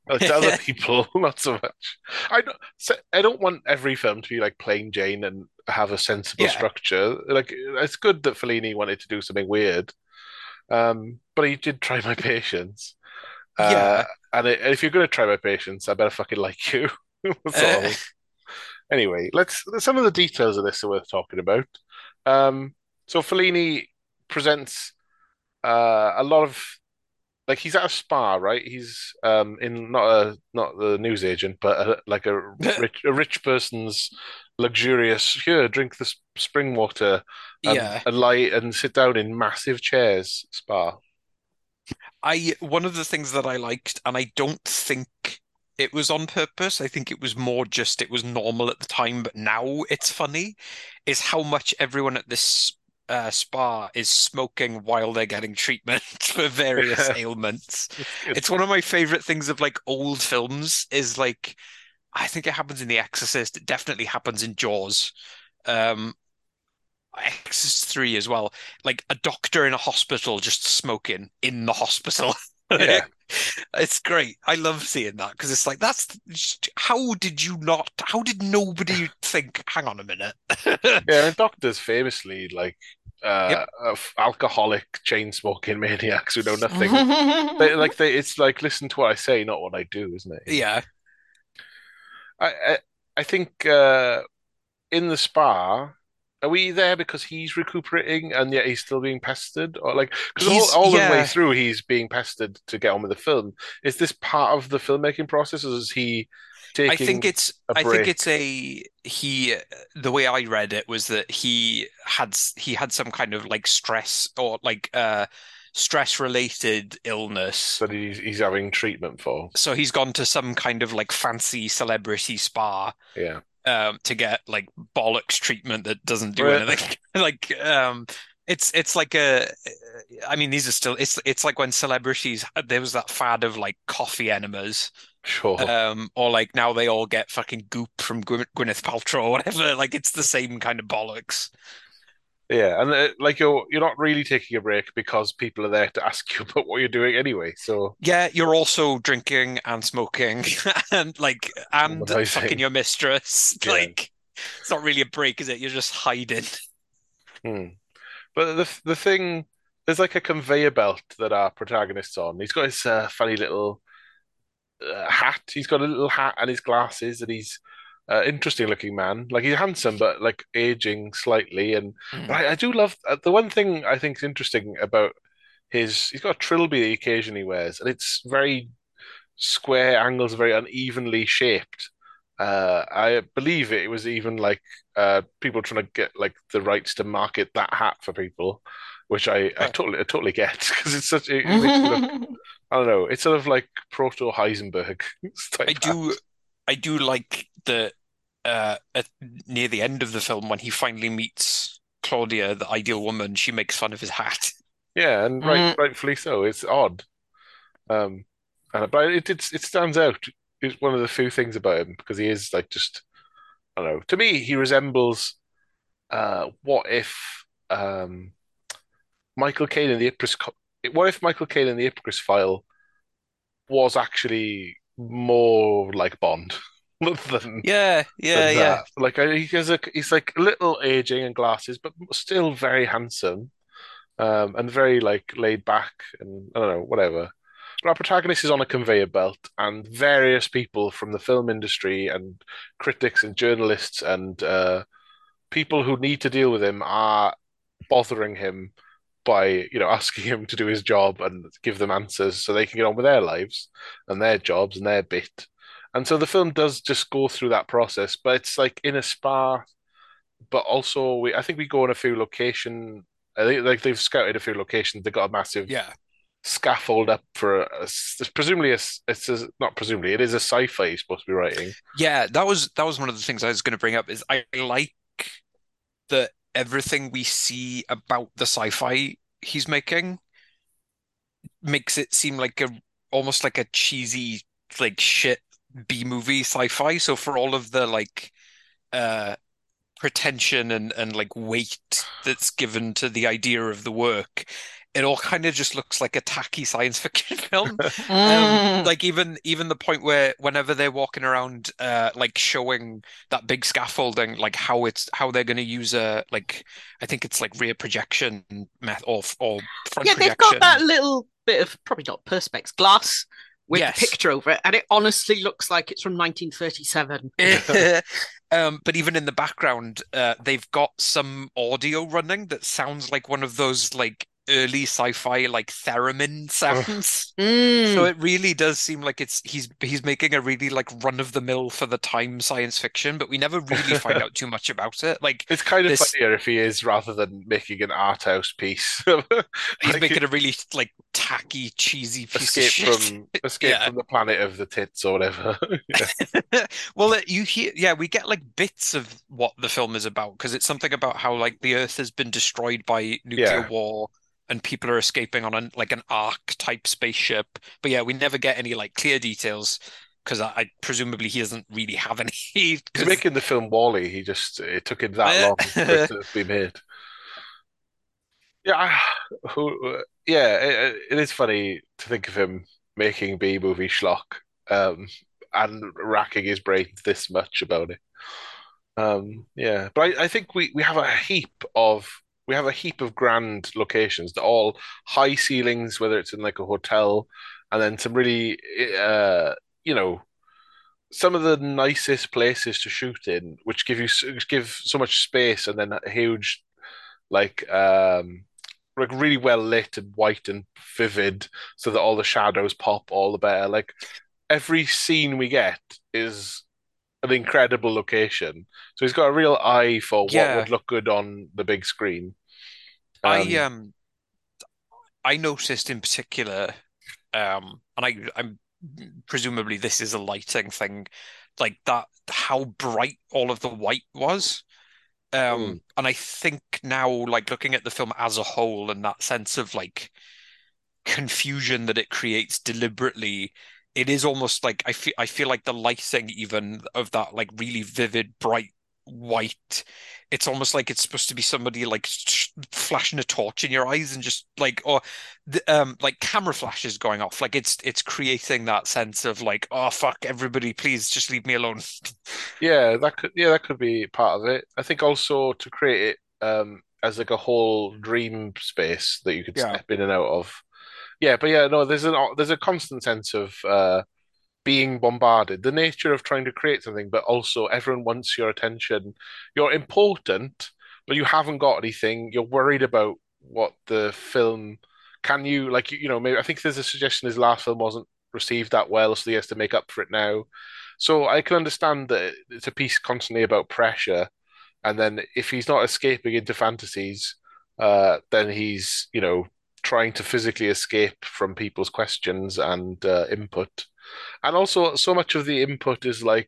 To other people, not so much. I don't want every film to be like plain Jane and have a sensible Yeah, structure. Like it's good that Fellini wanted to do something weird, but he did try my patience. Uh, yeah. and if you're going to try my patience, I better fucking like you. That's Uh, all. Anyway, let's. Some of the details of this are worth talking about. Um, so Fellini presents a lot of like he's at a spa, right? He's in not the newsagent, but like a rich person's luxurious here, drink the spring water yeah. and lie and sit down in massive chairs spa. I one of the things that I liked, and I don't think it was on purpose. I think it was more just it was normal at the time, but now it's funny, is how much everyone at this spa is smoking while they're getting treatment for various Yeah, ailments. it's good. It's one of my favorite things of like old films is like I think it happens in The Exorcist. It definitely happens in Jaws. Um, Exorcist 3 as well. Like a doctor in a hospital just smoking in the hospital. Yeah, It's great. I love seeing that because it's like how did you not how did nobody think, hang on a minute? yeah. And doctors famously like Yep. alcoholic chain smoking maniacs who know nothing. It's like listen to what I say, not what I do, isn't it? You know. Yeah. I I, I think in the spa, are we there because he's recuperating and yet he's still being pestered, or like because all the way Yeah. through he's being pestered to get on with the film? Is this part of the filmmaking process, or is he taking a I think break? it's a he the way I read it was that he had some kind of like stress or like stress related illness. That he's having treatment for? So he's gone to some kind of like fancy celebrity spa Yeah. to get like bollocks treatment that doesn't do Right. anything. Like it's like I mean these are still it's like when celebrities there was that fad of like coffee enemas. Sure. Or like now they all get fucking goop from Gwyneth Paltrow or whatever. Like it's the same kind of bollocks. Yeah, and like you're not really taking a break because people are there to ask you about what you're doing anyway. So Yeah, you're also drinking and smoking and like and fucking traumatizing. your mistress. Yeah. Like it's not really a break, is it? You're just hiding. Hmm. But the thing, there's like a conveyor belt that our protagonist's on. He's got his funny little hat. He's got a little hat and his glasses, and he's interesting looking man. Like he's handsome, but like aging slightly. And but Mm. I do love the one thing I think is interesting about he's got a trilby that he occasionally wears, and it's very square angles, very unevenly shaped. I believe it was even like people trying to get like the rights to market that hat for people, which I totally get because it makes it look I don't know, it's sort of like proto Heisenberg I type hat. do I do like the near the end of the film when he finally meets Claudia, the ideal woman, she makes fun of his hat. Yeah, and rightfully so. It's odd, um, but it stands out. It's one of the few things about him because he is like just I don't know. To me, he resembles what if Michael Caine in the what if Michael Caine in the Ipcress File was actually more like Bond than Yeah, yeah, than yeah. that? Like he's like a little aging and glasses, but still very handsome, and very like laid back and I don't know whatever. But our protagonist is on a conveyor belt, and various people from the film industry and critics and journalists and people who need to deal with him are bothering him by asking him to do his job and give them answers so they can get on with their lives and their jobs and their bit. And so the film does just go through that process, but it's like in a spa. But also, I think we go on a few location. I think like they've scouted a few locations. They got a massive Yeah. scaffold up for presumably not presumably it is a sci-fi he's supposed to be writing. Yeah, that was one of the things I was going to bring up is I like that everything we see about the sci-fi he's making makes it seem like a almost like a cheesy like shit B-movie sci-fi. So for all of the like uh pretension and like weight that's given to the idea of the work, it all kind of just looks like a tacky science fiction film. Mm. Like even the point where whenever they're walking around, like showing that big scaffolding, like how they're going to use I think it's like rear projection method or front Yeah, they've got projection. that little bit of probably not perspex glass with the Yes. picture over it, and it honestly looks like it's from 1937. But even in the background, they've got some audio running that sounds like one of those like early sci-fi like theremin sounds. So Mm. it really does seem like he's making a really like run-of-the-mill for the time science fiction, but we never really find out too much about it. Like It's kind of this, funnier if he is rather than making an art house piece. he's Like making a really like tacky, cheesy piece of escape shit. escape Yeah. from the planet of the tits or whatever. Well, you hear, yeah, we get like bits of what the film is about because it's something about how like the Earth has been destroyed by nuclear Yeah. war and people are escaping on like an Ark type spaceship. But yeah, we never get any like clear details because I presumably he doesn't really have any He's because making the film Wall-E. It took him that long for it to be made. Yeah, yeah. It is funny to think of him making B-movie schlock, um, and racking his brains this much about it. Yeah, but I think we have a heap of grand locations. They're all high ceilings, whether it's in like a hotel, and then some really, you know, some of the nicest places to shoot in, which give so much space, and then a huge like really well lit and white and vivid, so that all the shadows pop all the better. Like every scene we get is an incredible location. So he's got a real eye for what yeah, would look good on the big screen. I Um, um I noticed in particular, and I'm presumably this is a lighting thing, like that how bright all of the white was. mm, And I think now, like looking at the film as a whole and that sense of like confusion that it creates deliberately, it is almost like I feel like the lighting even of that like really vivid, bright white, it's almost like it's supposed to be somebody like flashing a torch in your eyes and just like or like camera flashes going off. Like it's creating that sense of like, oh fuck, everybody, please just leave me alone. yeah, that could be part of it. I think also to create it as like a whole dream space that you could Yeah. step in and out of. Yeah, but yeah, no, there's a constant sense of being bombarded. The nature of trying to create something, but also everyone wants your attention. You're important, but you haven't got anything. You're worried about what the film can you like. Maybe I think there's a suggestion his last film wasn't received that well, so he has to make up for it now. So I can understand that it's a piece constantly about pressure, and then if he's not escaping into fantasies, then he's trying to physically escape from people's questions and input. And also, so much of the input is like,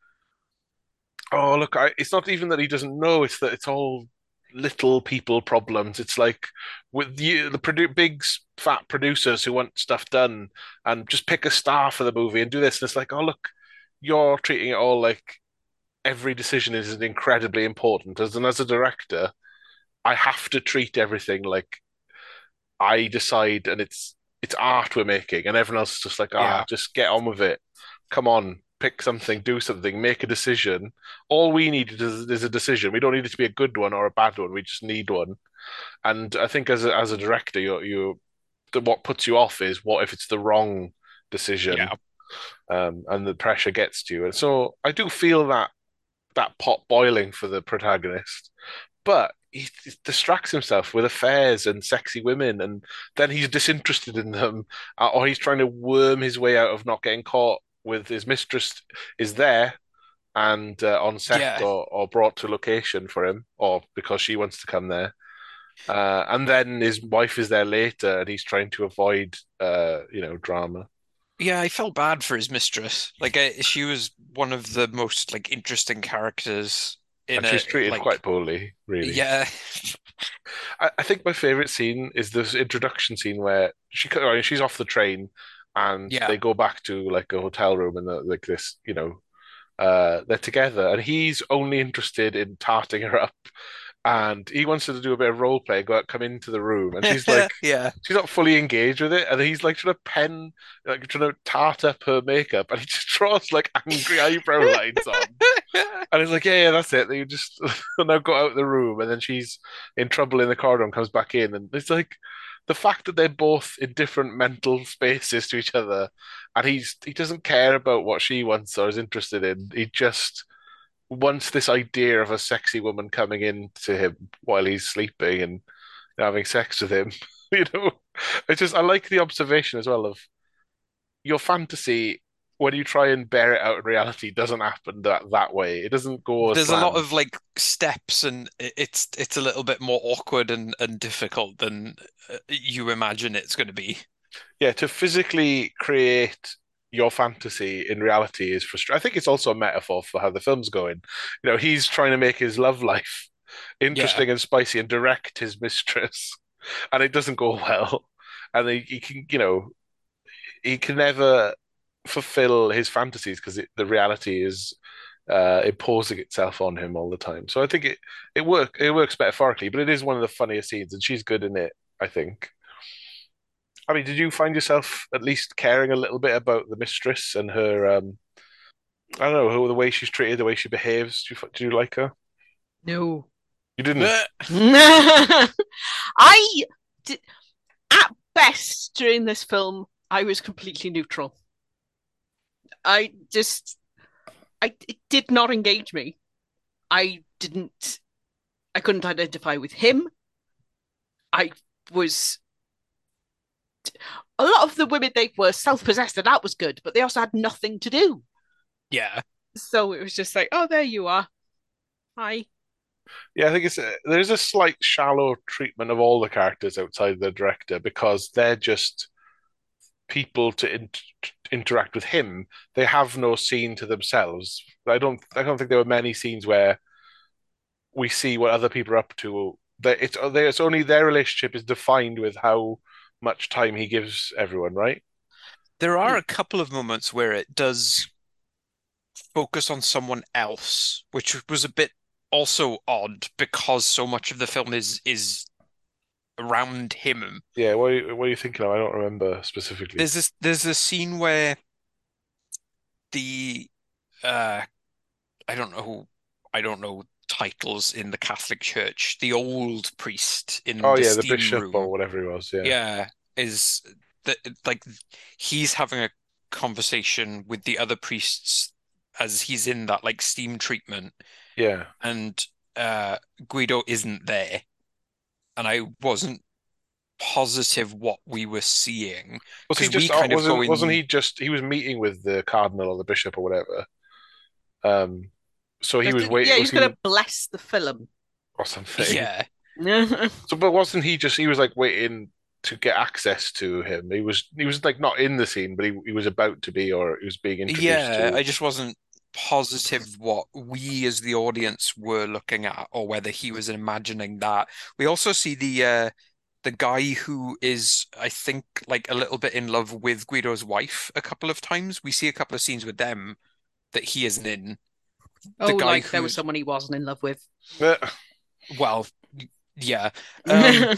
oh, look, it's not even that he doesn't know, it's that it's all little people problems. It's like with the big fat producers who want stuff done and just pick a star for the movie and do this. And it's like, oh, look, you're treating it all like every decision is incredibly important. As a director, I have to treat everything like I decide, and it's art we're making, and everyone else is just like, Yeah. just get on with it. Come on, pick something, do something, make a decision. All we need is a decision. We don't need it to be a good one or a bad one. We just need one. And I think as a director, what puts you off is what if it's the wrong decision, Yeah. and the pressure gets to you. And so I do feel that pot boiling for the protagonist, but he distracts himself with affairs and sexy women, and then he's disinterested in them, or he's trying to worm his way out of not getting caught with his mistress is there and on set Yeah. or brought to location for him, or because she wants to come there. And then his wife is there later, and he's trying to avoid, drama. Yeah, I felt bad for his mistress. Like she was one of the most like interesting characters in And a she's treated like quite poorly, really. yeah. I think my favorite scene is this introduction scene where she's off the train and Yeah. they go back to like a hotel room and like this, they're together and he's only interested in tarting her up and he wants her to do a bit of role play, come into the room, and she's like, Yeah. she's not fully engaged with it, and he's like trying to tart up her makeup, and he just draws like angry eyebrow lines on, and it's like, yeah, that's it. You just now go out of the room, and then she's in trouble in the corridor and comes back in, and it's like the fact that they're both in different mental spaces to each other, and he doesn't care about what she wants or is interested in. He just wants this idea of a sexy woman coming in to him while he's sleeping and having sex with him. You know, I like the observation as well of your fantasy when you try and bear it out in reality doesn't happen that way. It doesn't go as There's a lot planned. of like steps, and it's a little bit more awkward and difficult than you imagine it's going to be. Yeah, to physically create your fantasy in reality is frustrating. I think it's also a metaphor for how the film's going. You know, he's trying to make his love life Yeah. interesting and spicy and direct his mistress, and it doesn't go well. And he can, he can never fulfill his fantasies because the reality is imposing itself on him all the time. So I think it works metaphorically, but it is one of the funniest scenes, and she's good in it, I think. I mean, did you find yourself at least caring a little bit about the mistress and her? I don't know, the way she's treated, the way she behaves. Do you like her? No. You didn't. I did, at best during this film, I was completely neutral. I just, it did not engage me. I didn't, I couldn't identify with him. I was, a lot of the women, they were self-possessed, and that was good, but they also had nothing to do. Yeah. So it was just like, oh, there you are. Hi. Yeah, I think there's a slight shallow treatment of all the characters outside the director because they're just people to interact with him. They have no scene to themselves. I don't think there were many scenes where we see what other people are up to. It's only their relationship is defined with how much time he gives everyone, right? There are a couple of moments where it does focus on someone else, which was a bit also odd because so much of the film is around him. Yeah, what are you thinking of? I don't remember specifically. There's a scene where the uh I don't know titles in the Catholic Church. The old priest in Oh the yeah, the steam bishop or room, whatever he was. Yeah, yeah, is that like he's having a conversation with the other priests as he's in that like steam treatment, yeah. and Guido isn't there, and I wasn't positive what we were seeing Was he because we just kind of go wasn't in, he just he was meeting with the cardinal or the bishop or whatever? Um, so he was Yeah, waiting. Was he's he going to bless the film. or something? yeah, So, but wasn't he just? He was like waiting to get access to him. He was like not in the scene, but he was about to be, or he was being introduced yeah. to. I just wasn't positive what we as the audience were looking at, or whether he was imagining that. We also see the guy who is, I think, like a little bit in love with Guido's wife a couple of times. We see a couple of scenes with them that he isn't in. The Oh, guy like there was who's, someone he wasn't in love with. well, yeah. Um,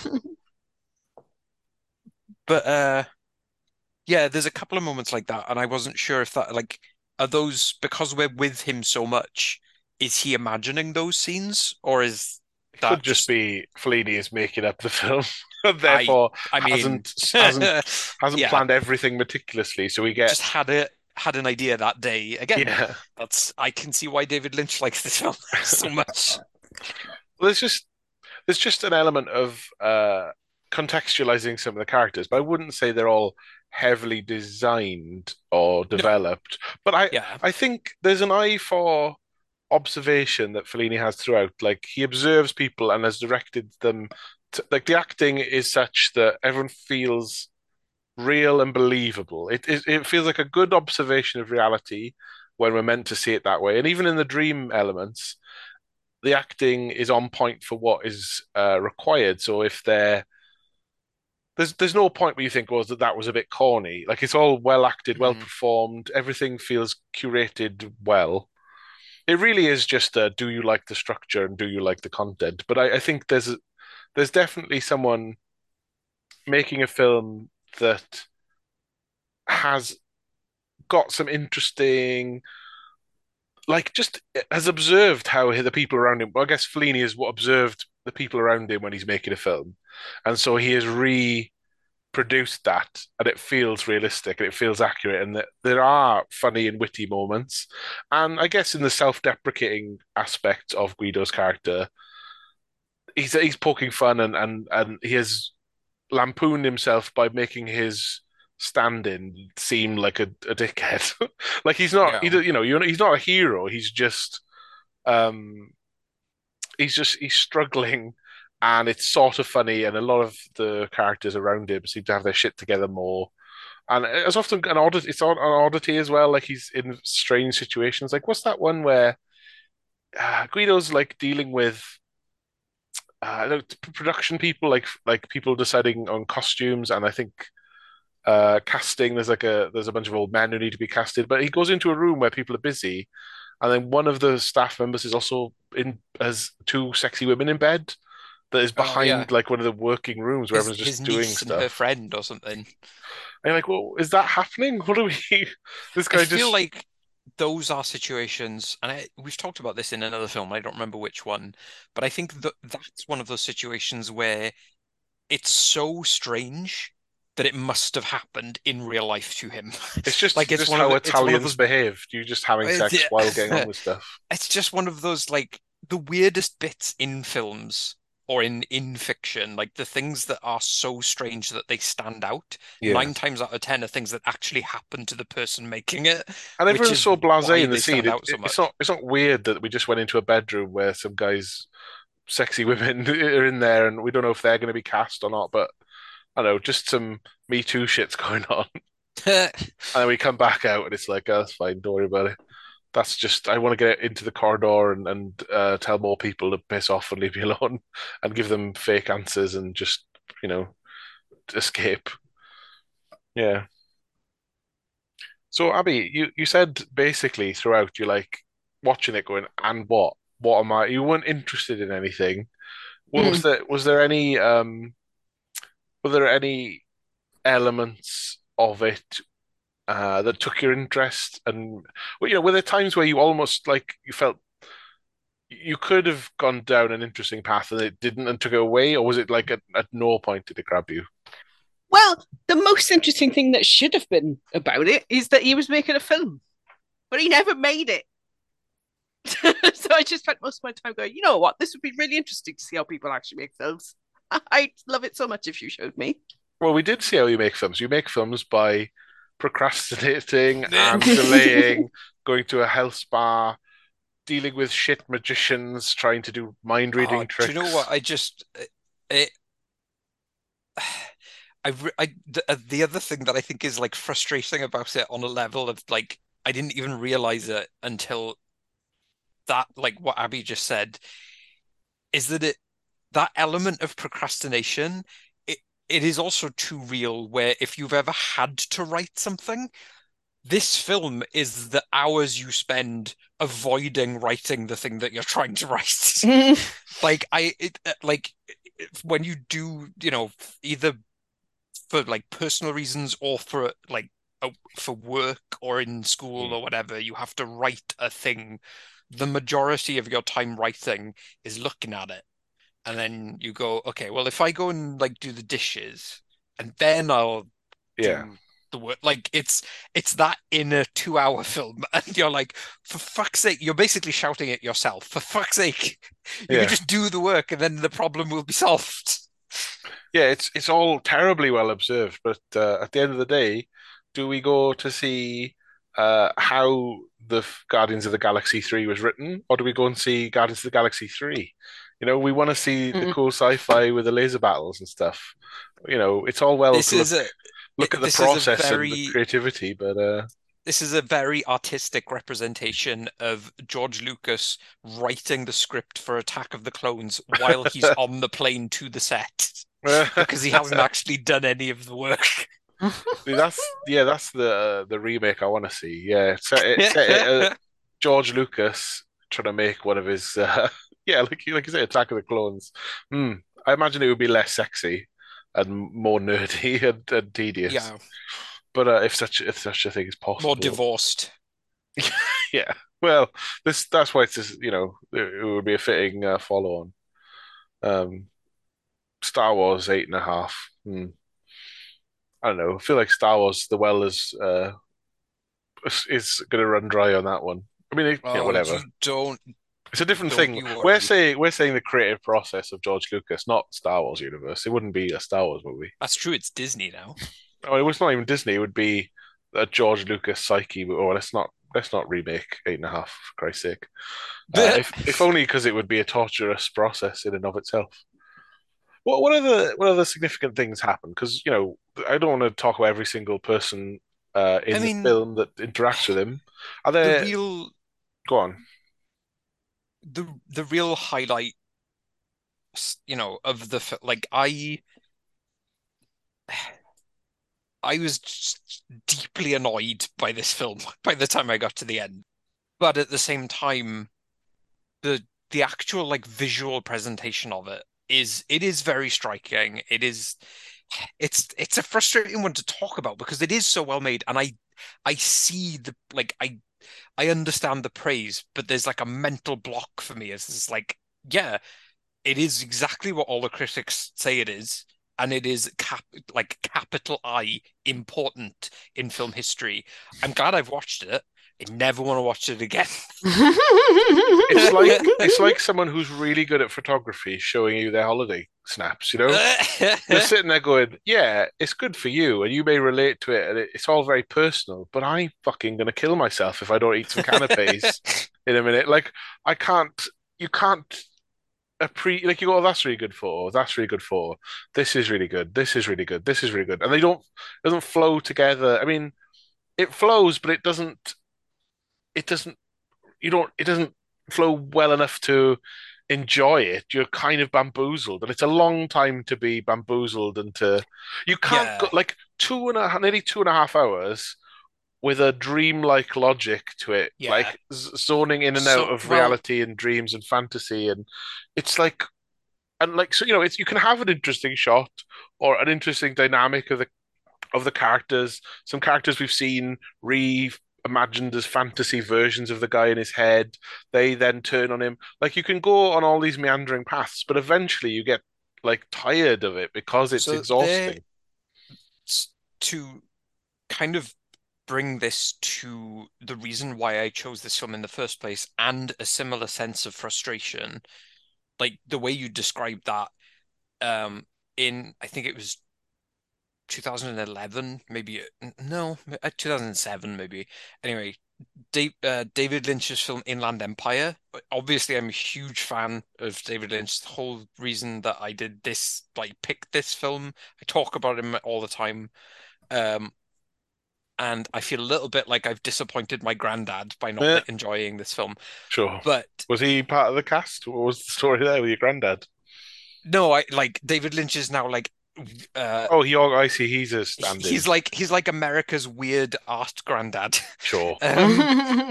but yeah, there's a couple of moments like that, and I wasn't sure if that like are those because we're with him so much, is he imagining those scenes, or is It that could just just be Fellini is making up the film, and I therefore I mean hasn't yeah, planned everything meticulously. So we just get had an idea that day. Again, yeah. I can see why David Lynch likes this film so much. There's just an element of contextualizing some of the characters, but I wouldn't say they're all heavily designed or No, developed. But I yeah. I think there's an eye for observation that Fellini has throughout. Like he observes people and has directed them. Like the acting is such that everyone feels real and believable. It feels like a good observation of reality when we're meant to see it that way. And even in the dream elements, the acting is on point for what is required. So if there's no point where you think, well, that was a bit corny. Like it's all well acted, well Mhm. performed. Everything feels curated well. it really is just do you like the structure and do you like the content? But I think there's definitely someone making a film that has got some interesting, like, just has observed how the people around him. Well, I guess Fellini has what observed the people around him when he's making a film, and so he has reproduced that, and it feels realistic and it feels accurate, and that there are funny and witty moments, and I guess in the self-deprecating aspect of Guido's character, he's poking fun and he has lampooned himself by making his stand-in seem like a dickhead. Like he's not, Yeah. he's not a hero. Um, he's struggling, and it's sort of funny. And a lot of the characters around him seem to have their shit together more. And it's often an oddity. It's an oddity as well. Like he's in strange situations. Like what's that one where Guido's like dealing with production people, like people deciding on costumes, and I think casting. There's a bunch of old men who need to be casted, but he goes into a room where people are busy, and then one of the staff members is also in as two sexy women in bed that is Oh yeah. behind like one of the working rooms where everyone's His just doing niece and her stuff. friend or something. And you're like, well, is that happening? What do we? This I guy feel just like those are situations, and we've talked about this in another film. I don't remember which one, but I think that's one of those situations where it's so strange that it must have happened in real life to him. it's just Like just how it's one of Italians those behave. You just having sex while getting on yeah, with stuff. it's just one of those like the weirdest bits in films or in fiction, like the things that are so strange that they stand out. Yeah. 9 times out of 10 are things that actually happen to the person making it, And which everyone's is so blasé why in the they scene. stand out so It's much. not weird that we just went into a bedroom where some guys, sexy women, are in there, and we don't know if they're going to be cast or not. But I don't know, just some Me Too shit's going on, and then we come back out, and it's like, oh, that's fine, don't worry about it. That's just I want to get into the corridor and tell more people to piss off and leave me alone, and give them fake answers and just you know escape. Yeah. So Abby, you said basically throughout you like watching it going, and what? What am I? You weren't interested in anything. What was Mm. there were there any elements of it that took your interest? And well, were there times where you almost like you felt you could have gone down an interesting path and it didn't and took it away, or was it like at no point did it grab you? Well, the most interesting thing that should have been about it is that he was making a film, but he never made it. So I just spent most of my time going, you know what? This would be really interesting to see how people actually make films. I'd love it so much if you showed me. Well, we did see how you make films. You make films by procrastinating and delaying, going to a health spa, dealing with shit magicians, trying to do mind Oh, reading do you know what? tricks. It, the other thing that I think is like frustrating about it on a level of like I didn't even realize it until that like what Abby just said is that that element of procrastination it is also too real where if you've ever had to write something, this film is the hours you spend avoiding writing the thing that you're trying to write. Like like when you do, either for like personal reasons or for like for work or in school Mm. or whatever, you have to write a thing. The majority of your time writing is looking at it. And then you go, okay, well, if I go and like do the dishes and then I'll Yeah, do the work, like it's that in a 2 hour film, and you're like, for fuck's sake, you're basically shouting at yourself. For fuck's sake, you could yeah, just do the work and then the problem will be solved. yeah. It's all terribly well observed, but at the end of the day, do we go to see how the Guardians of the Galaxy 3 was written, or do we go and see Guardians of the Galaxy 3? We want to see the Mm. cool sci-fi with the laser battles and stuff. It's all well This to is a look at the this is a process and the very creativity, but this is a very artistic representation of George Lucas writing the script for Attack of the Clones while he's on the plane to the set because he hasn't actually done any of the work. see, that's the remake I want to see. Yeah, set it George Lucas trying to make one of his yeah, like you say, Attack of the Clones. I imagine it would be less sexy and more nerdy and tedious. Yeah, But if such a thing is more possible, divorced. yeah. Well, that's why it's just, it would be a fitting follow on. Um, Star Wars 8.5. I don't know. I feel like Star Wars, the well is going to run dry on that one. I mean, Oh, whatever. don't It's a different don't thing. you We're worry. saying the creative process of George Lucas, not Star Wars universe. It wouldn't be a Star Wars movie. That's true. It's Disney now. Oh, it was not even Disney. It would be a George Lucas psyche. Or let's not remake 8.5 for Christ's sake. If only because it would be a torturous process in and of itself. What other significant things happen? Because I don't want to talk about every single person I in the mean, film that interacts with him. Are the there? real Go on. the real highlight, of like I was just deeply annoyed by this film by the time I got to the end. But at the same time, the actual like visual presentation of it is very striking. It's a frustrating one to talk about because it is so well made, and I see the like I understand the praise, but there's like a mental block for me. It's like, yeah, it is exactly what all the critics say it is, and it is capital I important in film history. I'm glad I've watched it. I never want to watch it again. It's like someone who's really good at photography showing you their holiday snaps. They're sitting there going, "Yeah, it's good for you, and you may relate to it, and it's all very personal. But I'm fucking gonna kill myself if I don't eat some canapes in a minute. Like I can't. You can't." Like you go, oh, that's really good for. That's really good for. This is really good. This is really good. This is really good, and it doesn't flow together. I mean, it flows, but it doesn't. It doesn't. You don't. It doesn't flow well enough to enjoy it. You're kind of bamboozled, and it's a long time to be bamboozled and to. You can't go Yeah, like nearly 2.5 hours with a dreamlike logic to it, yeah. like zoning in and out So, of well, reality and dreams and fantasy, and it's like and like so it's you can have an interesting shot or an interesting dynamic of the characters. Some characters we've seen reimagined as fantasy versions of the guy in his head. They then turn on him. Like you can go on all these meandering paths, but eventually you get like tired of it because it's so there exhausting. to kind of bring this to the reason why I chose this film in the first place and a similar sense of frustration, like the way you described that, in I think it was 2011, maybe no, 2007 maybe. Anyway, David Lynch's film Inland Empire. Obviously, I'm a huge fan of David Lynch. The whole reason that I did this, like, picked this film, I talk about him all the time. Um, and I feel a little bit like I've disappointed my granddad by not Yeah, enjoying this film. sure. But Was he part of the cast? What was the story there with your granddad? no, I like David Lynch is now like uh Oh, I see. He's a stand-in. he's like America's weird art granddad. Sure. Um,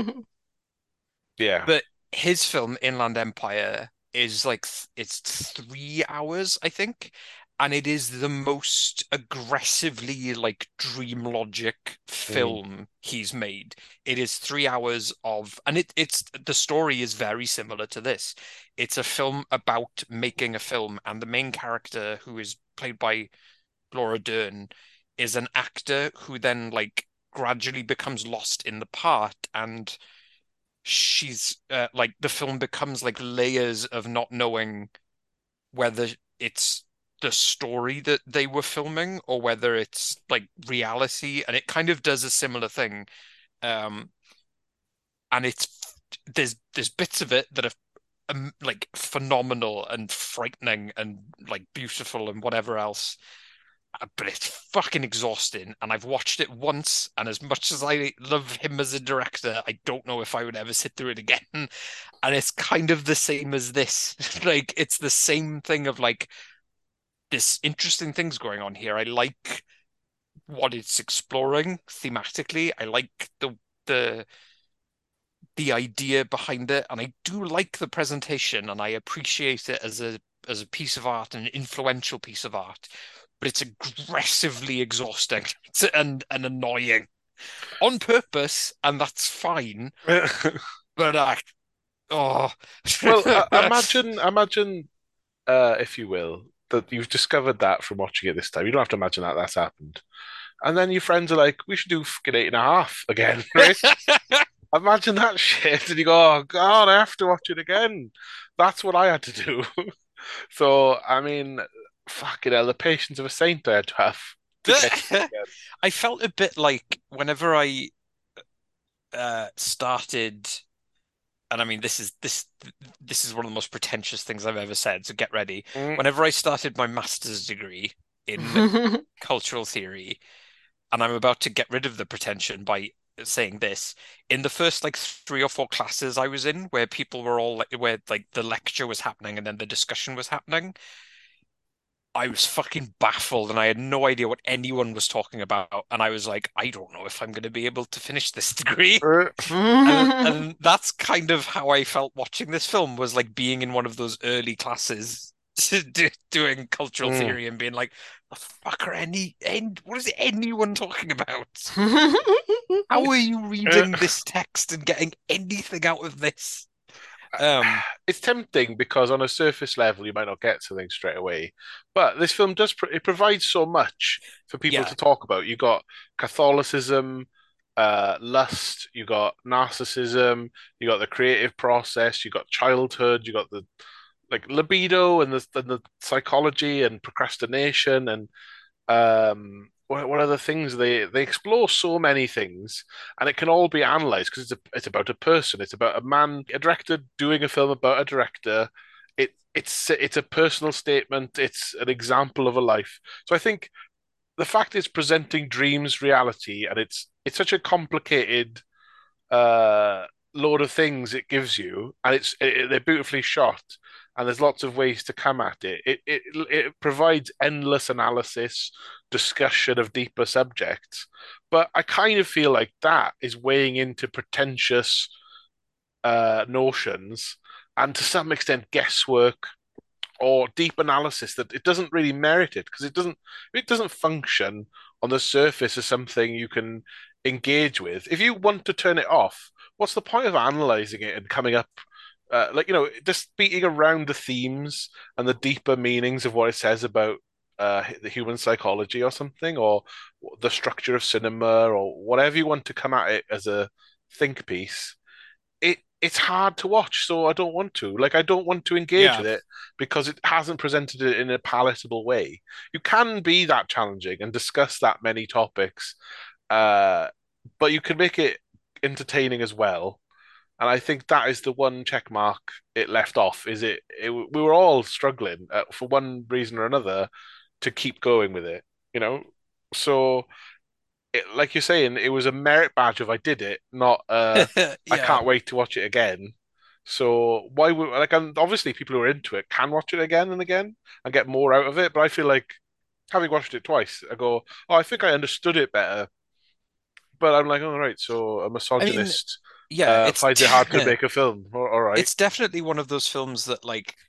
Yeah. but his film Inland Empire is like it's 3 hours, I think, and it is the most aggressively like dream logic Mm. film he's made. It is 3 hours of, and it's the story is very similar to this. It's a film about making a film, and the main character, who is played by Laura Dern, is an actor who then like gradually becomes lost in the part, and she's like the film becomes like layers of not knowing whether it's the story that they were filming or whether it's like reality, and it kind of does a similar thing. um and there's bits of it that are like phenomenal and frightening and like beautiful and whatever else. But it's fucking exhausting. And I've watched it once, and as much as I love him as a director, I don't know if I would ever sit through it again. And it's kind of the same as this. Like, it's the same thing of like this interesting things going on here. I like what it's exploring thematically. I like the the idea behind it, and I do like the presentation, and I appreciate it as a piece of art, an influential piece of art, but it's aggressively exhausting and annoying on purpose, and that's fine. But oh, Well, imagine, if you will, that you've discovered that from watching it this time. You don't have to imagine that that's happened. And then your friends are like, we should do fucking 8.5 again, right? Imagine that shit, and you go, oh God, I have to watch it again. That's what I had to do. So, I mean, fucking hell, the patience of a saint I had to have to get it again. I felt a bit like whenever I started, and I mean this is one of the most pretentious things I've ever said, so get ready. Mm. Whenever I started my master's degree in cultural theory, and I'm about to get rid of the pretension by saying this, in the first like 3 or 4 classes I was in, where people were all where like the lecture was happening and then the discussion was happening, I was fucking baffled and I had no idea what anyone was talking about. And I was like, I don't know if I'm going to be able to finish this degree. And that's kind of how I felt watching this film, was like being in one of those early classes doing cultural theory and being like, the fuck are what is anyone talking about? How are you reading this text and getting anything out of this? It's tempting because on a surface level you might not get something straight away, but this film does it provides so much for people to talk about. You got Catholicism, lust, you got narcissism, you got the creative process, you got childhood, you got the like libido and the psychology and procrastination and what other things they explore so many things, and it can all be analyzed because it's about a person, it's about a man, a director doing a film about a director. It's a personal statement, it's an example of a life. So I think the fact it's presenting dreams reality, and it's such a complicated load of things it gives you, and they're beautifully shot, and there's lots of ways to come at it. It provides endless analysis, discussion of deeper subjects, but I kind of feel like that is weighing into pretentious notions and to some extent guesswork or deep analysis that it doesn't really merit it, because it doesn't function on the surface as something you can engage with. If you want to turn it off, what's the point of analyzing it and coming up just beating around the themes and the deeper meanings of what it says about the human psychology or something, or the structure of cinema, or whatever you want to come at it as a think piece. It's hard to watch, so I don't want to. Like, I don't want to engage with it because it hasn't presented it in a palatable way. You can be that challenging and discuss that many topics, but you can make it entertaining as well. And I think that is the one check mark it left off. We were all struggling for one reason or another to keep going with it, you know? So, like you're saying, it was a merit badge of I did it, not I can't wait to watch it again. So why would and obviously people who are into it can watch it again and again and get more out of it. But I feel like having watched it twice, I go, oh, I think I understood it better. But I'm like, all right, so a misogynist finds it hard to make a film. All right, it's definitely one of those films that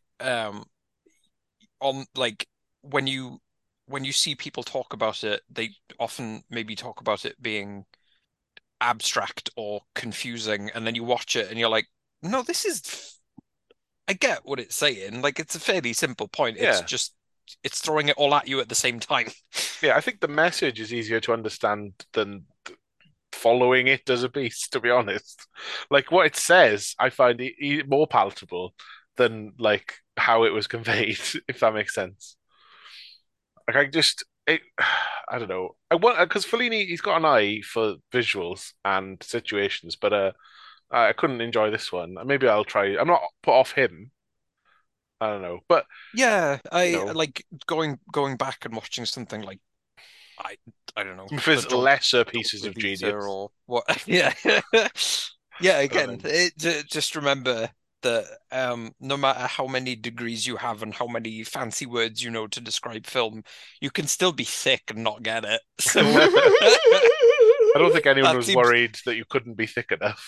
on like when you see people talk about it, they often maybe talk about it being abstract or confusing, and then you watch it and you're like, no, I get what it's saying. Like, it's a fairly simple point. It's just it's throwing it all at you at the same time. Yeah, I think the message is easier to understand than following it as a piece, to be honest. Like, what it says, I find more palatable than like how it was conveyed, if that makes sense. Like, I don't know. I want, because Fellini, he's got an eye for visuals and situations, but I couldn't enjoy this one. Maybe I'll try. I'm not put off him. I don't know, but yeah, I like going back and watching something like I don't know, if there's lesser pieces of genius or what. Yeah. Yeah, again, just remember that no matter how many degrees you have and how many fancy words you know to describe film, you can still be thick and not get it. So I don't think anyone was worried that you couldn't be thick enough.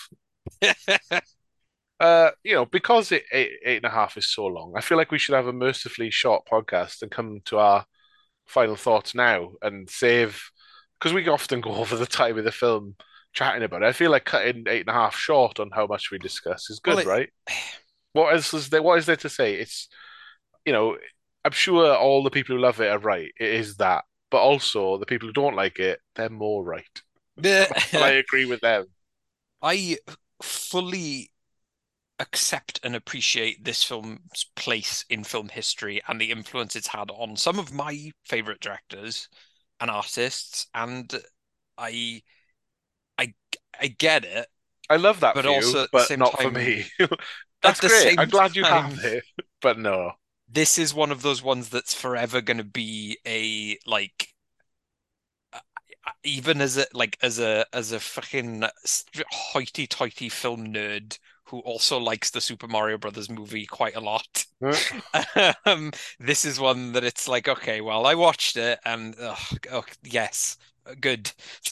Because eight and a half is so long, I feel like we should have a mercifully short podcast and come to our final thoughts now and save, because we often go over the time of the film chatting about it. I feel like cutting eight and a half short on how much we discuss is Well, good, right? What else is there? What is there to say? It's, you know, I'm sure all the people who love it are right. It is that, but also the people who don't like it, they're more right. And I agree with them. I fully accept and appreciate this film's place in film history and the influence it's had on some of my favorite directors and artists, and I I I get it, I love that but for also you, at the but same not for time, me. at That's the great. I'm same glad you time, have it, but no. this is one of those ones that's forever going to be a like even as a fucking hoity-toity film nerd who also likes the Super Mario Brothers movie quite a lot. This is one that it's like, okay, well, I watched it and oh, yes, good.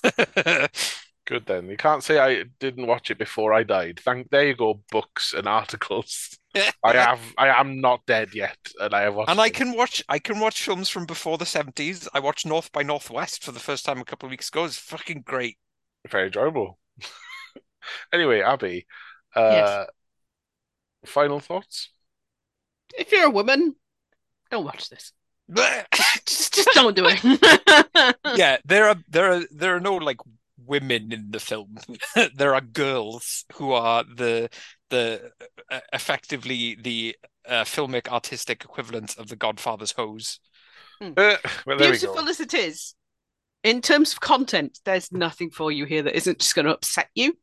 Good then. You can't say I didn't watch it before I died. There you go, books and articles. I am not dead yet, and I have watched And them. I can watch films from before the 70s. I watched North by Northwest for the first time a couple of weeks ago. It's fucking great. Very enjoyable. Anyway, Abby, Yes. uh, final thoughts? If you're a woman, don't watch this. Just don't do it. Yeah, there are no like women in the film. There are girls who are the effectively the filmic artistic equivalent of the Godfather's hose. Well, there we go. Beautiful as it is, in terms of content, there's nothing for you here that isn't just going to upset you.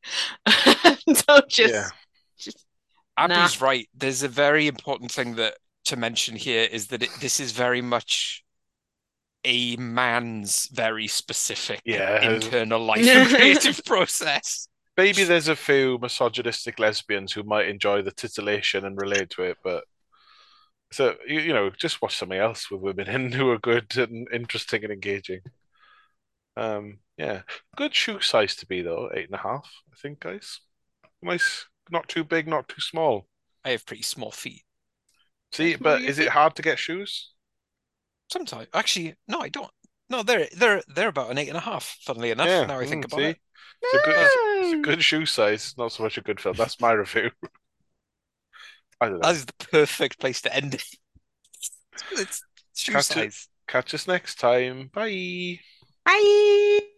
So Yeah. just Abby's right. There's a very important thing that to mention here is that this is very much a man's very specific Yeah. internal life and creative process. Maybe there's a few misogynistic lesbians who might enjoy the titillation and relate to it, but so just watch something else with women in who are good and interesting and engaging. Yeah, good shoe size to be though, eight and a half. I think, guys. Nice, not too big, not too small. I have pretty small feet. See, Small but your is it feet. hard to get shoes? Sometimes, actually, no, I don't. No, they're about an 8.5. Funnily enough, Yeah, now I think about see, it. it's a good shoe size, not so much a good film. That's my review. I don't That know. is the perfect place to end it. It's shoe Catch it, size. catch us next time. Bye. Bye.